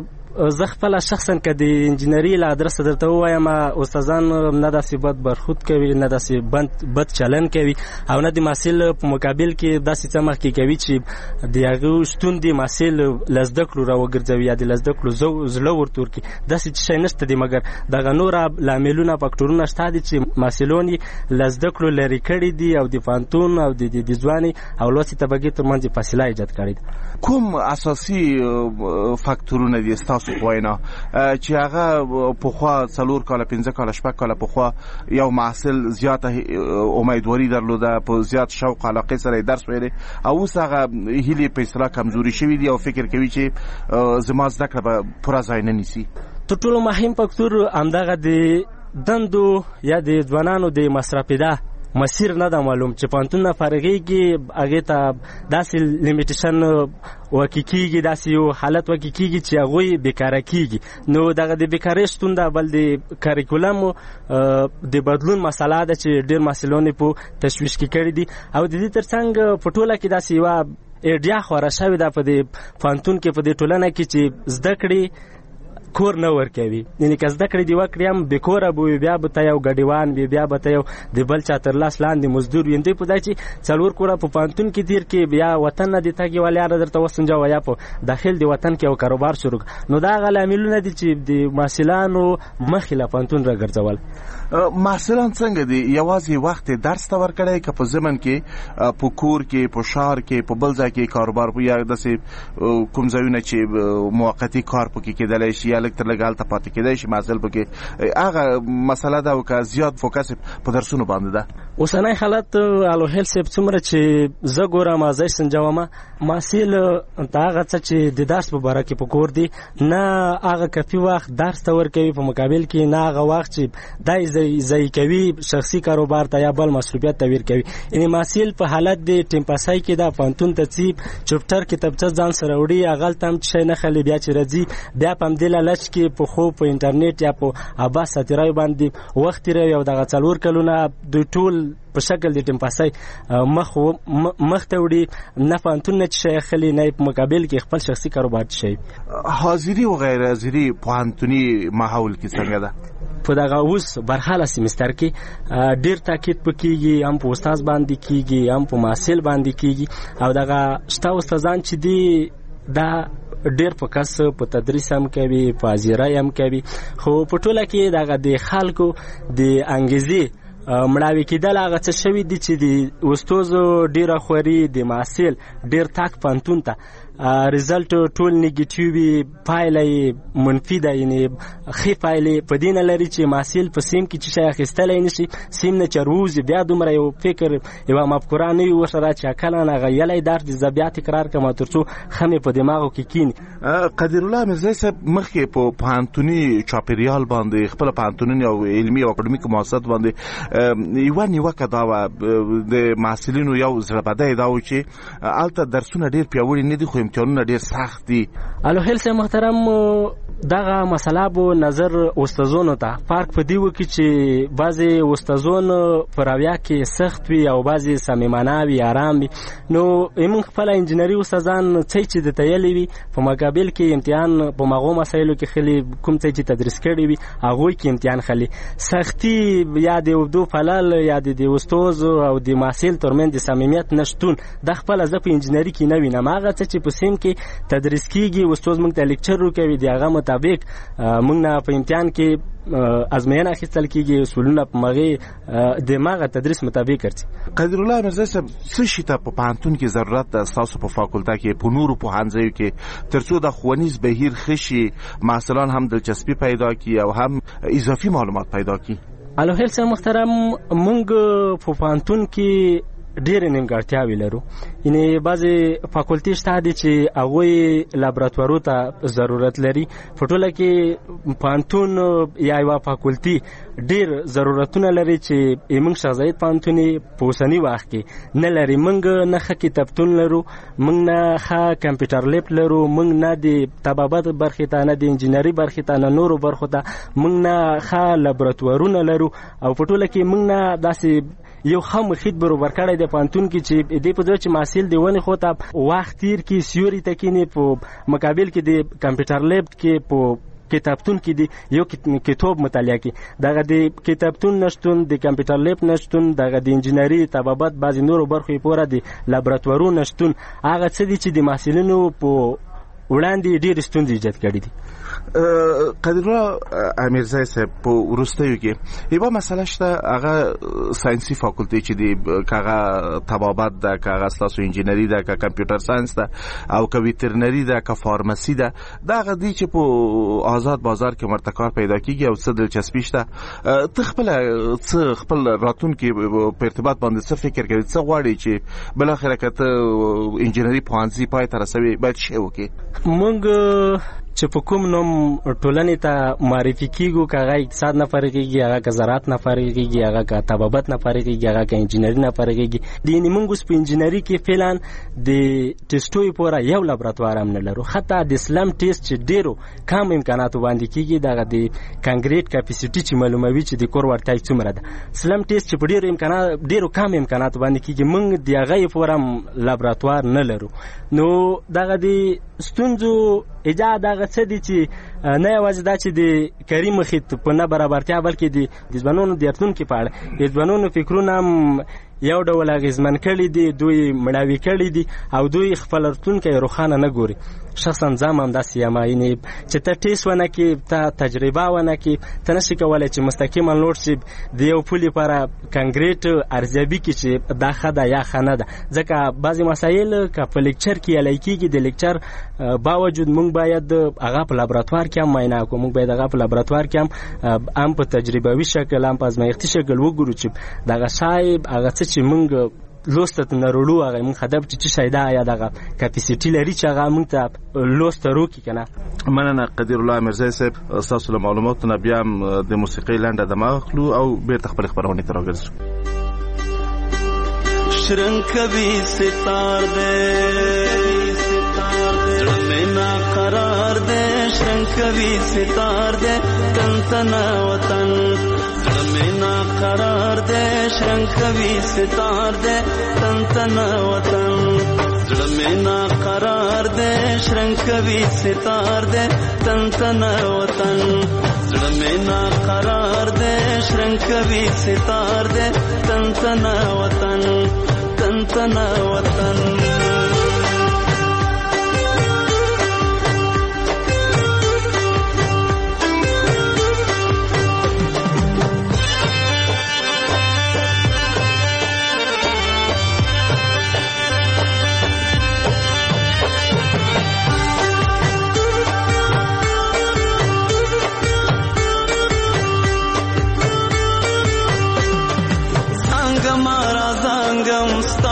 زه خپله شخصا که د انجینري له ادرسه درته ووایم، استادان نه داسې بد برخود کوي، نه داسې بد چلن کوي، او نه د محصل په مقابل کې داسې څه مخکې کوي چې د هغه شتون د محصل له زده کړو راوګرځوي یا د له زده کړو زړه ورته ورکړي. داسې شی نشته دی، مګر دغه نوره لاملونه فکټورونه شته دي چې محصلون یې له زده کړو لرې کړي دي او د پوهنتون او د ځوانۍ او لوستې طبقې تر منځ فاصله ایجاد کړې ده. کوم اساسي فکټورونه دي ستاسو په وینا چې هغه پخوا څلور کاله پنځه کاله شپږ کاله پخوا یو محصل زیاته امیدواري درلوده، په زیات شوق علاقې سره درس ویلی، او اوس هغه هیلې په اصطلاح کمزوري شوي دي او فکر کوي چې زما زده کړه به پوره ځای نه نیسي؟ تر ټولو مهم فکتور همدغه د دندو یا د ځوانانو د مصرفېده مسیر نه ده معلوم چې پوهنتون نه فارغېږي، هغې ته داسې لیمیټیشن واقع کېږي، داسې یو حالت واقع کېږي چې هغوی بیکاره کېږي. نو دغه د بیکارۍ شتون ده. بل د کاریکولم د بدلون مسله ده چې ډېر محصلان یې په تشویش کې کړي دي، او د دې تر څنګ په ټوله کې داسې یوه ایډیا خوره شوې ده په دې پوهنتون کې، په دې ټولنه کې چې زده کړې کور نه ورکوي. یعنې که زده کړې دې وکړې هم بې کوره به وي، بیا به ته یو ګډیوان وي، بیا به ته یو د بل چا تر لاس لاندې مزدور وي. دوی په دا چې څلور کوره په پوهنتون کې تېر کړي، بیا وطن نه د تګ یوه لاره درته وسنجوه، یا په داخل د وطن کې یو کاروبار شروع کړه. نو دا هغه لاملونه دي چې د محصلانو مخې له پوهنتون راګرځول. محصلان څنګه دي؟ یوازې وخت درس ته ورکړی که په ضمن کې په کور کې، په ښار کې، په بل ځای کې کاروبار یا داسې کوم ځایونه چې موقتي کار پکې کېدلی شي یا لږ تر لږه هلته پاتې کېدی شي محصل پکې، هغه مسله ده او که زیات فوکس په درسونو باندې ده؟ اوسنی حالت الوهیل صاحب څومره چې زه ګورم زه څنجومه، محصل ته هغه څه چې د درس په باره کې په کور دي، نه هغه کافي وخت درس ته ورکوي، په مقابل کې نه هغه وخت چې دا ضایع کوي شخصي کاروبار ته یا بل مصروفیت ته ویر کوي. یعنې محصل په حالت د ټیمپاسای کې دا پوهنتون ته ځي، چپټر کتابچه ځان سره وړي، هغلته هم شی نه خلي، بیا چې راځي بیا په همدې لالچ کې په خوب په انټرنیټ یا په عباس ساتیرایو باندې وخت تېروي، او دغه څلور کلونه دوی ټول په شکل د ټیمپاسای مخ مخ ته وړي، نه پوهنتون نه شی اخلي، نه په مقابل کې خپل شخصي کاروبار شي. حاضري و غیر حاضري پوهنتوني ماحول کې څنګه ده؟ په دغه اوس برحاله سیمستر کې ډېر تاکید پکېږي، هم په استاد باندې کېږي، هم په محصل باندې کېږي، او دغه شته استادان چې دي دا ډیر په کس په تدریس هم کوي، په حاضرۍ هم کوي، خو په ټوله کې دغه د خلکو د انګیزې مړاوي کېدل هغه څه شوي دي چې د استوزو ډیره خوري، د محصل ډیر تاک پوهنتون ته ریزلټ ټول نیګیټیو وي، پایله یې منفي ده، یعنې ښې پایلې په دې نه لري چې محصل په سیم کې چې شی اخیستلی نه شي، سیم نه چې روزي بیا دومره یو فکر یوه مفکوره نه وي ورسره چې کله نه غیلی درد زه بیا تکرار کړم تر څو ښه مې په دماغو کې کښېني. قدیرالله میرزی صاحب مخکې په پوهنتوني چاپېریال باندې خپله پوهنتوني او علمي او اکاډمیک مؤسسات باندې یوه نیوکه دا وه د محصلینو یو زړهبدی دا و چې هلته درسونه ډېر پیاوړي نه دي خو امتحانونه ډېر سخت دي. الوهیل صاحب محترم، دغه مسله به نظر استادانو ته فرق په دې وکړي چې بعضې استادان په رویه کې سخت وي او بعضې صمیمانه وي، ارام وي. نو موږ خپله انجینري استادان څه چې درته ویلي وي په مقابل کې امتحان په مغو مسایلو کې خلي کوم څه چې تدریس کړي وي هغوی کې امتحان خلي سختي یا د اوږدو فلل یا د استاد او د محصل ترمنځ د صمیمیت نشتون د خپله زه په انجینري کې نه وینم. هغه څه چې په سیم کې تدریس کېږي، استاد موږ ته لیکچر ورکوي، د هغه مطابق موږ نه په امتحان کې ازموینه اخیستل کېږي، اصولونه په مغې د مغه تدریس مطابق ګرځي. قدیرالله میرزی صاحب څه شي ته په پوهنتون کې ضرورت ده ستاسو په فاکولته کې په نورو پوهنځیو کې تر څو د ښوونیز بهیر ښه شي، محصلان هم دلچسپي پیدا کړي او هم اضافي معلومات پیدا کړي؟ الوهیل صاحب محترم، موږ په پوهنتون کې ډېرې نیمګړتیاوې لرو. یعنې بعضې فاکولټي شته دي چې هغوی لابراتوارو ته ضرورت لري. په ټوله کې پوهنتون یا یوه فاکولټي ډېر ضرورتونه لري چې موږ شیخ زاید پوهنتون په اوسني وخت کې نه لري. موږ نه ښه کتابتون لرو، موږ نه ښه کمپیوټر لیب لرو، موږ نه د طبابت برخې ته، نه د انجینري برخې ته، نه نورو برخو ته موږ نه ښه لابراتوارونه لرو. او په ټوله کې موږ نه داسې یو ښه محیط برابر کړی دی پوهنتون کې چې دې په ځای چې محصل د ونې خوا ته وخت تیر کړي، سیوري ته کښېني، په مقابل کې د کمپیوټر لیب کې په کتابتون کې دی یو کتاب مطالعه کی. دغه د کتابتون نشتون، د کمپیوټر لیب نشتون، دغه د انجینري، طبابت، بعضې نورو برخو پورې د لابراتوارو نشتون هغه څه دي چې د محصلینو په وړاندې ډېرې ستونزې ایجاد کړي دي. قدیرالله امیرزی صاحب په وروستیو کې یوه مسله شته، هغه ساینسي فاکولټي چې دی، که هغه طبابت ده، که هغه ستاسو انجینري ده، که کمپیوټر ساینس ده او که ویترنري ده، که فارمسي ده، دغه دی چې په آزاد بازار کې ورته کار پیدا کېږي او څه دلچسپي شته. ته خپله څه خپل راتلونکي په ارتباط باندې څه فکر کوې، څه غواړې چې بالاخره که ته انجینري پوهنځي پای ته رسوې باید شی وکړې؟ موږ چې په کوم نوم ټولنې ته معرفي کېږو، که هغه اقتصاد نه فارغېږي، هغه که زراعت نه فارغېږي، هغه که طبابت نه فارغېږي، هغه که انجینري نه فارغېږي. د یعنې موږ اوس په انجینري کې فعلا د ټیسټو پوره یو لابراتوار هم نه لرو. حتی د سلم ټیسټ چې ډېرو کم امکاناتو باندې کېږي، دغه د کانکریټ کاپیسیټي چې معلوموي چې د کور وړتیا څومره ده، سلم ټیسټ چې په ډېرو امکانات ډېرو کم امکاناتو باندې کېږي، موږ د هغه پوره هم لابراتوار نه لرو. نو دغه د ستونزو ایجاد هغه څه دي چې نه یوازې دا چې د کاري محیط په نه برابرتیا بلکې د ځوانانو د راتلونکي په اړه د ځوانانو فکرونه هم یو ډول اغېزمن کړي دي، دوی مړاوي کړي دي او دوی خپل راتلونکی روښانه نه ګوري. شخصا زه هم همداسې یم، یعنې چې ته ټیسټ ونه کړې، ته تجربه ونه کړې، ته نشي کولی چې مستقیما لوړ شي د یو پول لپاره کانکریټ ارزیابي کړي چې دا ښه ده یا ښه نه ده. ځکه بعضې مسایل که په لیکچر کې یلی کېږي، د لیکچر باوجود موږ باید هغه په لابراتوار کې هم معاینه کړو، موږ باید هغه په لابراتوار کې هم هم په تجربوي شکل، هم په ازمایښتي شکل وګورو چې دغه شی هغه څه چې موږ لوسته ته نه وړو هغه موږ هدف چې څه شی ده، یا دغه کاپیسیټي لري چې هغه موږ ته لوسته روکړي که نه. مننه قدیرالله امیرزی صاحب، ستاسو له معلوماتو نه بیا هم د موسیقۍ لنډه دمه اخلو او بیرته خپلې خپرونې ته راګرځو. شرنګ کوي ستار دې زړه مې ناقرار دې، شرنګ کوي ستار دې تن تنا وطن، زړه مې ناقرار دې شرنګ کوي ستار دې تن تنا وطن، زړه مې ناقرار دې شرنګ کوي ستار دې تن تنا وطن، زړه مې ناقرار دې شرنګ کوي ستار دې تن تنا وطن، تن تنا وطن.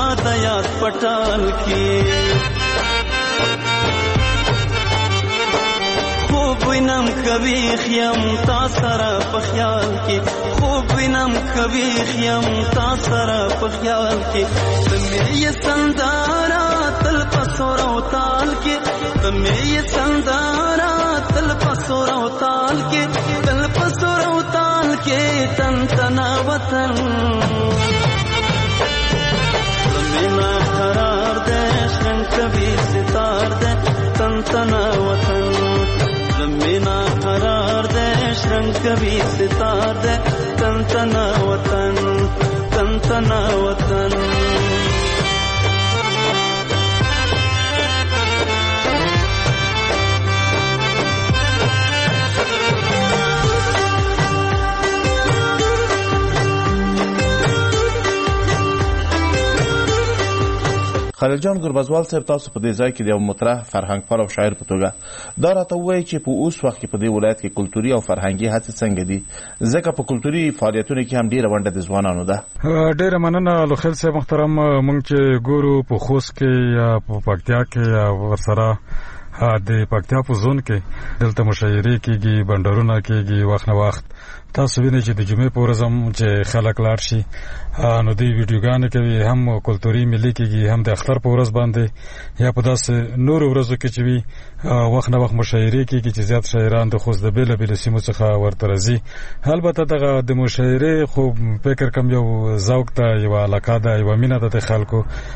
زما د یاد پټال کې خوب وینم کوي خیم تا سره په خیال کې خوب وینم کوي خیم تا سره په خیال کې تمې یې سندارا تل پسور او تال کې تمې یې سندارا تل پسور او تال کې تل پسور او تال کې تن تنا وطن زمینا قرار دے شرن کبھی ستار دے تن تنا وطن زمینا قرار دے شرن کبھی ستار دے تن تنا وطن تن تنا وطن خلیل جان ګربزوال صاحب تاسو په دې ځای کې د یو مطرح فرهنګپال او شاعر په توګه دا راته ووایي چې په اوس وخت کې په دې ولایت کې کلتوري او فرهنګي هڅې څنګه دي ځکه په کلتوري فعالیتونو کې هم ډېره ونډه د ځوانانو ده. ډېره مننه لوخیل صاحب محترم. موږ چې ګورو په خوست کې یا په پکتیا کې یا ورسره د پکتیا په زون کې دلته مشاعرې کېږي بنډارونه کېږي وخت نه وخت تاسو وینئ چې د جمعې په ورځ هم چې خلک لاړ شي نو دوی ویډیوګانې کوي هم کلتوري ملي کېږي هم د اختر په ورځ باندې یا په داسې نورو ورځو کې چې وي وخت نه وخت مشاعرې کېږي چې زیات شاعران د خوست د بېلابېلو سیمو څخه ورته راځي. البته دغه د مشاعرې خو فکر کوم یو ذوق ته یوه علاقه ده یوه مینه ده د خلکو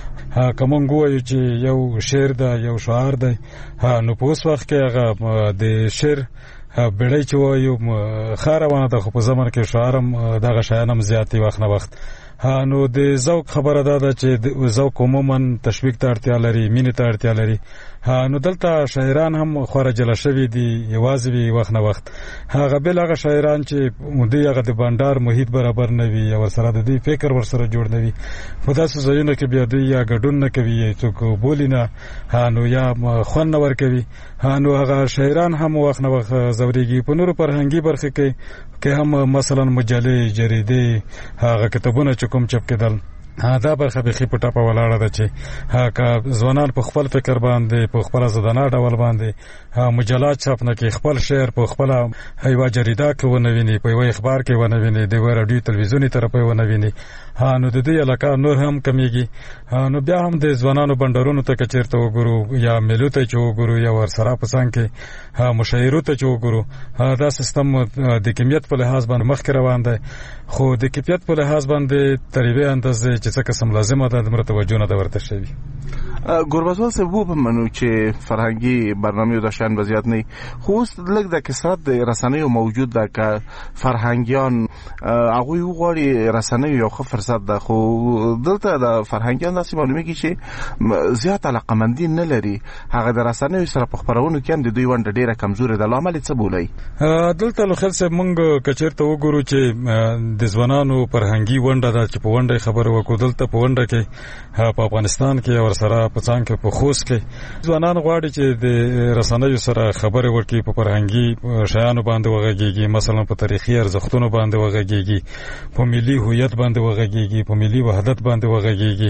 که مونږ ووایو چې یو شعر ده یو شعار دی نو په اوس وخت کې هغه د شعر بیړۍ چې وایو ښه روانه ده خو په زمن کې شعار هم دغه شیان هم زیات دي وخت نه وخت نو د ذوق خبره دا ده چې ذوق عموما تشویق ته اړتیا لري مینې ته اړتیا لري نو دلته شاعران هم خورا جلا شوي دي یوازې وي وخت نه وخت هغه بل هغه شاعران چې دوی هغه د بانډار محیط برابر نه وي یا ورسره د دوی فکر ورسره جوړ نه وي په داسې ځایونو کې بیا دوی یا ګډون نه کوي یا څوک بولي نه نو یا خوند نه ورکوي نو هغه شاعران هم وخت نه وخت ځورېږي. په نورو فرهنګي برخې کې کې هم مثلا مجلې جریدې هغه کتابونه چې کوم چاپ کېدل دا برخه بخي په ټاپه ولاړه ده چې که ځوانان په خپل فکر باندې په خپل زدانه ډول باندې مجلات چاپ نه کې خپل شعر په خپل یوه جریده کې ونه ویني په یوه اخبار کې ونه ویني د یوه راډیو تلویزیوني طرف یې ونه ویني نو د دې علاقه نور هم کمیږي. نو بیا هم د ځوانانو بنډارونو ته که چېرته وګورو یا میلو ته چې وګورو یا ورسره په څنګ کې مشاعرو ته چې وګورو دا سیستم د کمیت په لحاظ باندې مخکې روان دی خو د کیفیت په لحاظ باندې تر یوې اندازې چې څه قسم لازمه ده دومره توجه نه ده ورته شوې. ګوربزوال صاحب وپمنو چې فرهنګي برنامې د شان وضعیت نه خو اوس لږ د کثرت د رسنیو موجود ده که فرهنګیان هغوی وغواړي رسنیو یو ښه فرصت ده خو دلته د فرهنګیان داسې معلومیږي چې زیات علاقمندي نه لري هغه د رسنیو سره په خپرونو کې هم د دوی ونډه ډېره کمزورې ده. لامل یې څه بولئ؟ دلته لوخیل صاحب موږ که چېرته وګورو چې د ځوانانو فرهنګي ونډه ده چې په ونډه خبره وکړو دلته په ونډه کې په افغانستان کې ورسره په څنګ کې په خوست کې ځوانان غواړي چې د رسنیو سره خبرې وکړي په فرهنګي شیانو باندې وغږیږي مثلا په تاریخي ارزښتونو باندې وغږیږي په ملي هویت باندې وغږیږي په ملي وحدت باندې وغږیږي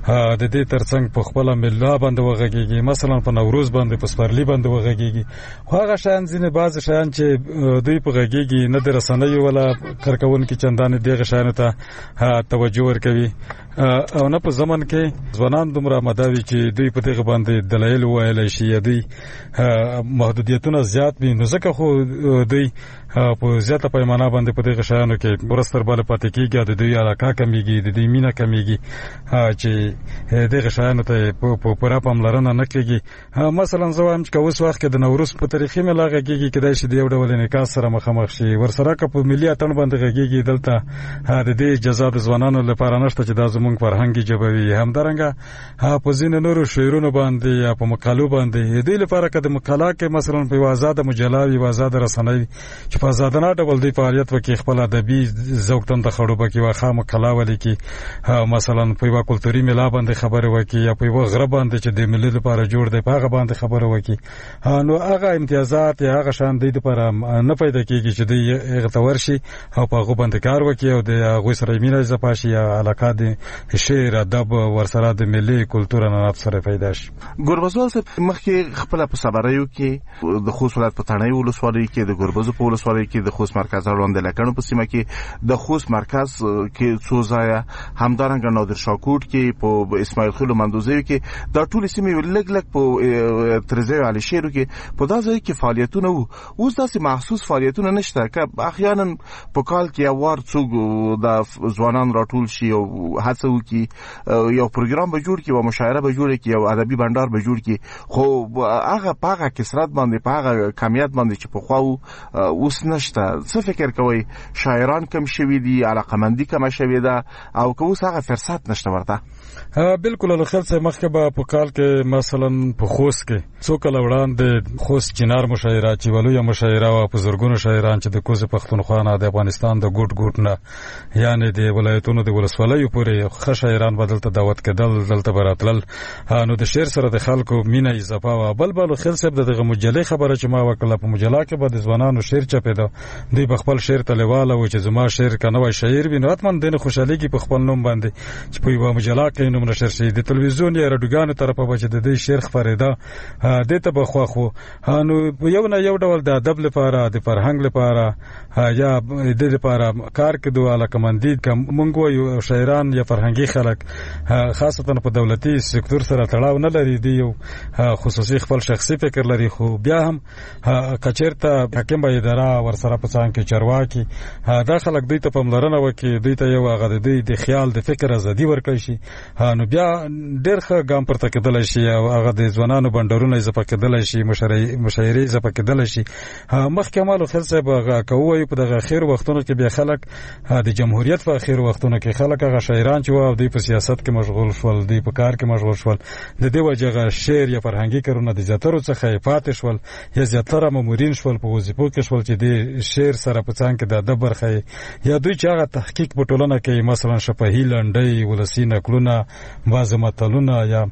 د دې ترڅنګ په خپل ملت باندې وغږیږي مثلا په نوروز باندې په سپرلی باندې وغږیږي خو هغه شیان ځینې بعض شیان چې دوی په غږیږي نه د رسنیو ولا کارکونکي چندانې دغه شیانو ته توجه ورکوي او نه په زمن کې ځوانان دومره مداوي چې دوی په دغه باندې دلایل وایلی شي یا دوی محدودیتونه زیات وي نو ځکه خو دوی په زیاته پیمانه باندې په دغه شیانو کې ورستر بالا پاتې کېږي د دوی علاقه کمیږي د دوی مینه کمیږي چې دغه شیانو ته په پوره پاملرنه نه کېږي. مثلا زه وایم چې که اوس وخت کې د نوروز په تاریخي میله غږېږي کیدای شي د یو ډول انعکاس سره مخامخ شي ورسره که په ملي اتڼ باندې غږېږي دلته د دې اجازه د ځوانانو لپاره نشته چې دا زموږ فرهنګي ژبه وي. همدارنګه په ځینو نورو شعرونو باندې یا په مقالو باندې دوی لپاره که د مقاله کې مثلا په آزاد مجله وي آزاد رسنۍ چې په آزادانه ډول دی فعالیت وکړي خپل ادبي ذوق ته خړوب کې واخا مقاله ولیکي مثلا په یو کلتوري میلا باندې خبره وکړي یا په یو غره باندې چې د ملت لپاره جوړ دی په هغه باندې خبره وکړي نو هغه امتیازات یا هغه شان دی لپاره نه پیدا کیږي چې دی هغه تورشي او په هغه باندې کار وکړي او د هغه سره مینه زپاشي یا علاقه د شعر ادب ورسره د ملي کلتور نه سره پیدا شي. ګوربزوال صاحب مخکې خپل په صبرایو کې د خوست ولایت په تڼیو ولسوالۍ کې د ګوربزو په ولسوالۍ کې د خوست مرکز اړوند لکڼو په سیمه کې د خوست مرکز کې څو ځایه همدارنګه نادر شاکوټ کې په اسماعیل خیل مندوزیو کې دا ټول سیمې لګ لګ په ترزیو علي شیرو کې په داسې کې فعالیتونه وو. اوس داسې محسوس فعالیتونه نشته که احیانا په کال کې یو وار څوک د ځوانان راټول شي او هڅه وکړي یو پروګرام به جوړ کړي او مشاعره به جوړ کړي او ادبي بندر به جوړ کړي خو هغه په هغه کثرت باندې په هغه کمیت باندې چې په خو اوس نشته. څه فکر کوي شاعران کم شوي دي علاقمندي کم شوي ده او که اوس هغه فرصت نشته ورته؟ بالکل الخل سے مخکې به په کال کې مثلا په خوست کې څو کله وړاندې خوست چنار مشاعره چې ولویه مشاعره او په زرګونو شاعران چې د کوزه پښتونخوا نه د افغانستان د ګوټ ګوټ نه یعنی د ولایتونو د ولسوالیو پورې ښه شاعران بدلته دعوت کېدل دلته براتل نو د شعر سره د خلکو مینه اضافه و بل بل خل صاحب دغه مجلې خبره چې ما وکړه په مجله کې به د ځوانانو شعر چپېده دی په خپل شعر تلواله و چې زما شعر کنه شاعر وي نو اتمن دنه خوشحالي کې په خپل نوم باندې چې په یو مجله کې نوم نشر شي د تلویزیون یا رادیوګانو طرفه به چې د دې شعر خبرېده د ته بخوا خو نو یو نه یو ډول د ادب لپاره د فرهنګ لپاره یا د لپاره کار کې دوه علاقمندي کوم یو شاعران یا فرهنګي خلک خاصه په دولتي سکتور سره تړاو نه لري دی یو خصوصي خپل شخصي فکر لري خو بیا هم کچیرته حکیم به اداره ورسره په څنګه کې چرواکي دا خلک دوی ته پملرنه وکي دوی ته یو هغه دوی د خیال د فکر ازادي ورکړي شي نو بیا ډېر ښه ګام پورته کېدلی شي او هغه د ځوانانو بنډرونه اضافه کېدلی شي مشاعرې اضافه کېدلی شي. مخکې همالو خیل صاحب هغه که ووایو په دغه اخرو وختونو کې بیا خلک د جمهوریت په اخرو وختونو کې خلک هغه شاعران چې وو او دوی په سیاست کې مشغول شول دوی په کار کې مشغول شول د دې وجه هغه شعر یا فرهنګي کارونه د زیاترو څخه پاتې شول یا زیاتره مامورین شول په وظیفو کې شول چې د شعر سره په څنګ کې د ادب برخه یا دوی چې هغه تحقیق په ټولنه کې مثلا شفاهي لنډۍ ولسي نقلونه بعض متلونه یا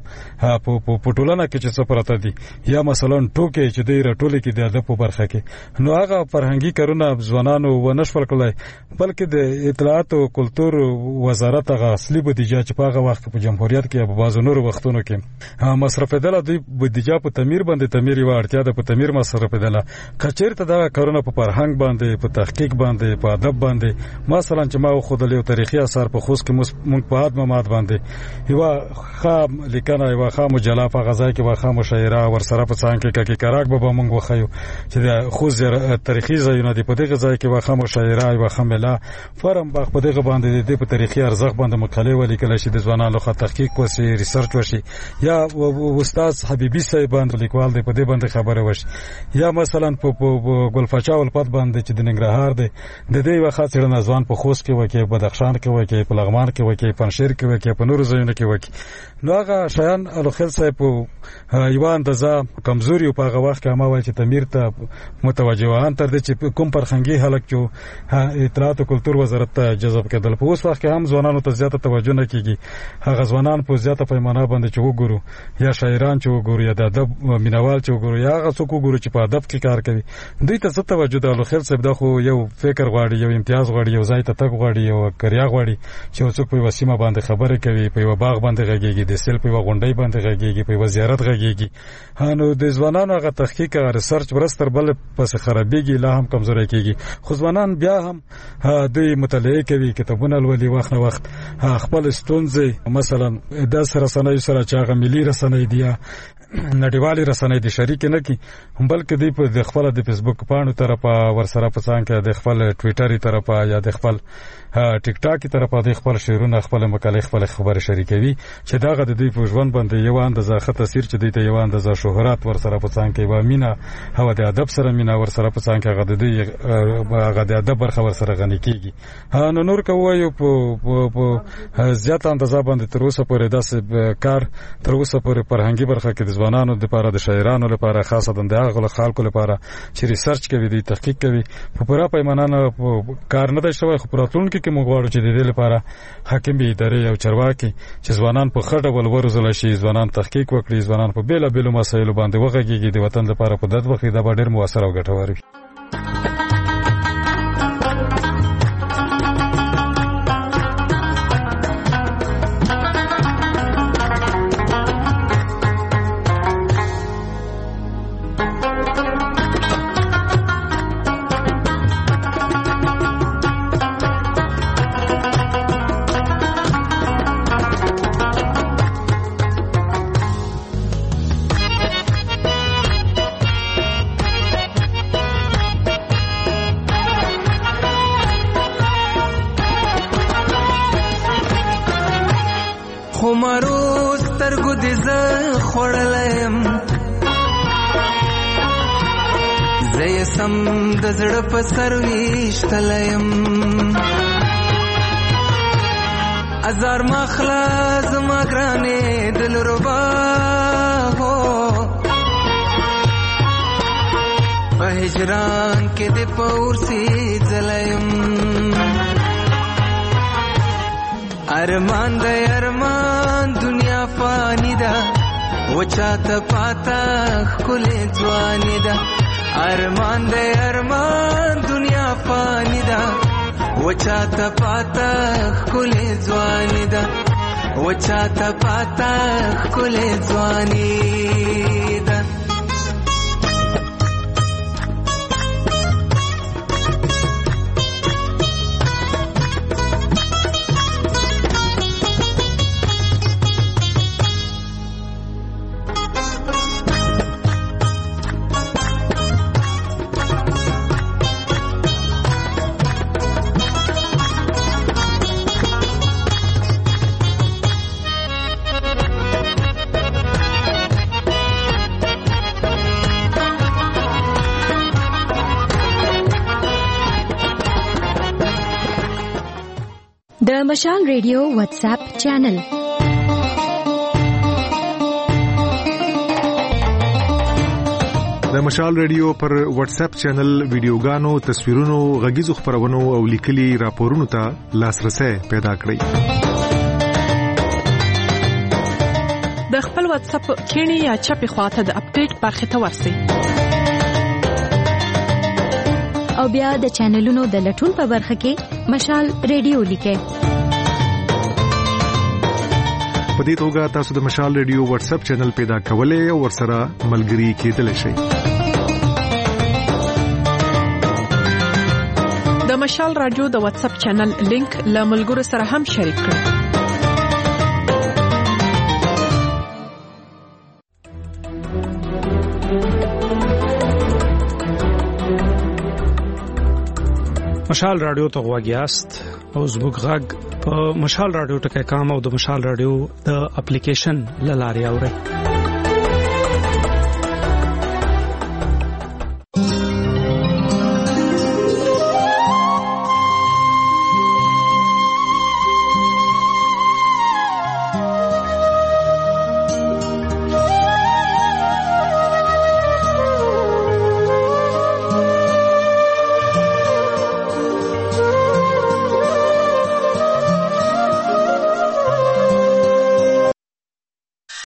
په پټولنه کې چې څه پرته دي یا مثلا ټوکې چې دوی راټولې کې د ادب په برخه کې نو هغه فرهنګي کارونه ځوانانو ونشول کولای بلکې د اطلاعات او کلتور وزارت هغه اصلي بودیجه چې په هغه وخت په جمهوریت کې په بعضو نورو وختونو کې مصرفېدله دوی بودیجه په تعمیر باندې تعمیر یو اړتیا ده په تعمیر مصرفېدله کچېرته دا کارونه په فرهنګ باندې په تحقیق باندې په ادب باندې مثلا چې ما خو د یو تاریخي اثر په خوست کې مونږ په ادب مات باندې یو خام لیکنه یو خام مجله په غزا کې واخا مشاعره ورسره په څنګه کې کې کراک به مونږ وخیو چې د خوست تاریخي ځایونه دی په دغه ځای کې واخا مشاعره یو خامله فرم باغ په دغه باندې د تاریخي ارزښت باندې مقاله ولیکل شي د ځوانانو خو تحقیق وشي ریسرچ وشي یا استاد حبیبي صاحب باندې لیکوال دی په دې باندې خبره وشي یا مثلا په ګلفچا ولپت باندې چې د ننګرهار دی د دې وخت سره نځوان په خوست کې وکي بدخشان کې وکي په لغمان کې وکي پنځیر کې وکي په نورو ځایونو کې وکي نو هغه شیان الخل صاحب یو اندازه کمزوري په هغه وخت کې ما وایي چې تعمیر ته متوجه وان تر دې چې کوم فرهنګي حلق جو اطلاعات او کلتور وزارت ته جذب کېدل په اوس وخت کې هم ځوانانو ته زیاته توجه نه کیږي هغه ځوانان په زیاته پیمانه باندې چې وګورو یا شاعران چې وګورو یا د ادب مینوال چې وګورو یا هغه څوک وګورو چې په ادب کې کار کوي دوی ته څه توجه ده الخل صاحب دا خو یو فکر غواړي یو امتیاز غواړي یو ځای ته تګ غواړي یو کریا غواړي چې څوک په وسیمه باندې خبرې کوي په یو باغ باندې غږیږي د سیل په یو غونډۍ باندې غږیږي په یو زیارت غږیږي نو د ځوانانو هغه تحقیق او ریسرچ ورستر بل پس خرابېږي لا هم کمزوري کیږي خو ځوانان بیا هم دوی مطالعه کوي کتابونه لولي وخت نه وخت خپل ستونزې مثلا د سره رسنۍ سره چې هغه ملي رسنۍ دي نړیوالي رسنۍ د شریک نه کی بلکې دی په خپل د فیسبوک پاڼو طرفه ورسره په څنګه د خپل ټوئیټر طرفه یا د خپل ټیک ټاک طرفه د خپل شعرونه خپل مقالې خپل خبرې سره شریکوي چې دا غد دوی په ژوند باندې یو اندازه ښه تاثیر چې دوی ته یو اندازه شهرت ورسره په څنګ کې و مینا هو د ادب سره مینا ورسره په څنګ کې غد دوی غد د ادب برخه ورسره غني کیږي نو نور کوي په په زیات اندازه باندې تر اوسه پورې داسې کار تر اوسه پورې فرهنګي برخه کې د ځوانانو لپاره د شاعرانو لپاره خاصه د هغه خلکو لپاره چې ریسرچ کوي د تحقیق کوي په پوره پیمانه کار نه دی شوی خو پراتونکو کې موږ غواړو چې د دې لپاره حاکمي ادارې او چارواکي چې ځوانان په خټه ول ورزول شي ځوانان تحقیق وکړي ځوانان په بیل بیل مسایلو باندې وغږیږي د وطن لپاره په دغه وخت دا ډېر موثر او ګټور وي. زړه په سر ویشتلیم ازار مخلا زما ګرانې دلربا هو په هجران کې د پورسي ځلیم ارمان د ارمان دنیا فانی ده وچاته پاتا خلې ځواني ده ارمان دے ارمان دنیا فانی دا وچاتا پاتا کھلے ځواني دا وچاتا پاتا کھلے ځواني دا د مشال ریډیو واتس اپ چینل د مشال ریډیو پر واتس اپ چینل ویډیوګانو تصویرونو غږیزو خبرونو او لیکلي راپورونو ته لاسرسي پیدا کړئ د خپل واتس اپ کینی یا چپی خواته د اپډیټ برخه ته ورسئ او بیا د چینلونو د لټون په برخه کې مشال ریډیو لیکئ. په دې توګه تاسو د مشال ریډیو واتس اپ چینل پیدا کولای او ورسره ملګري کېدلی شئ. د مشال رادیو د واتس اپ چینل لینک له ملګرو سره هم شریک کړئ. مشال رادیو ته غواګیاست او زموږ غږ په مشال رادیو ټکی کام او د مشال رادیو د اپلیکیشن لاره اورئ.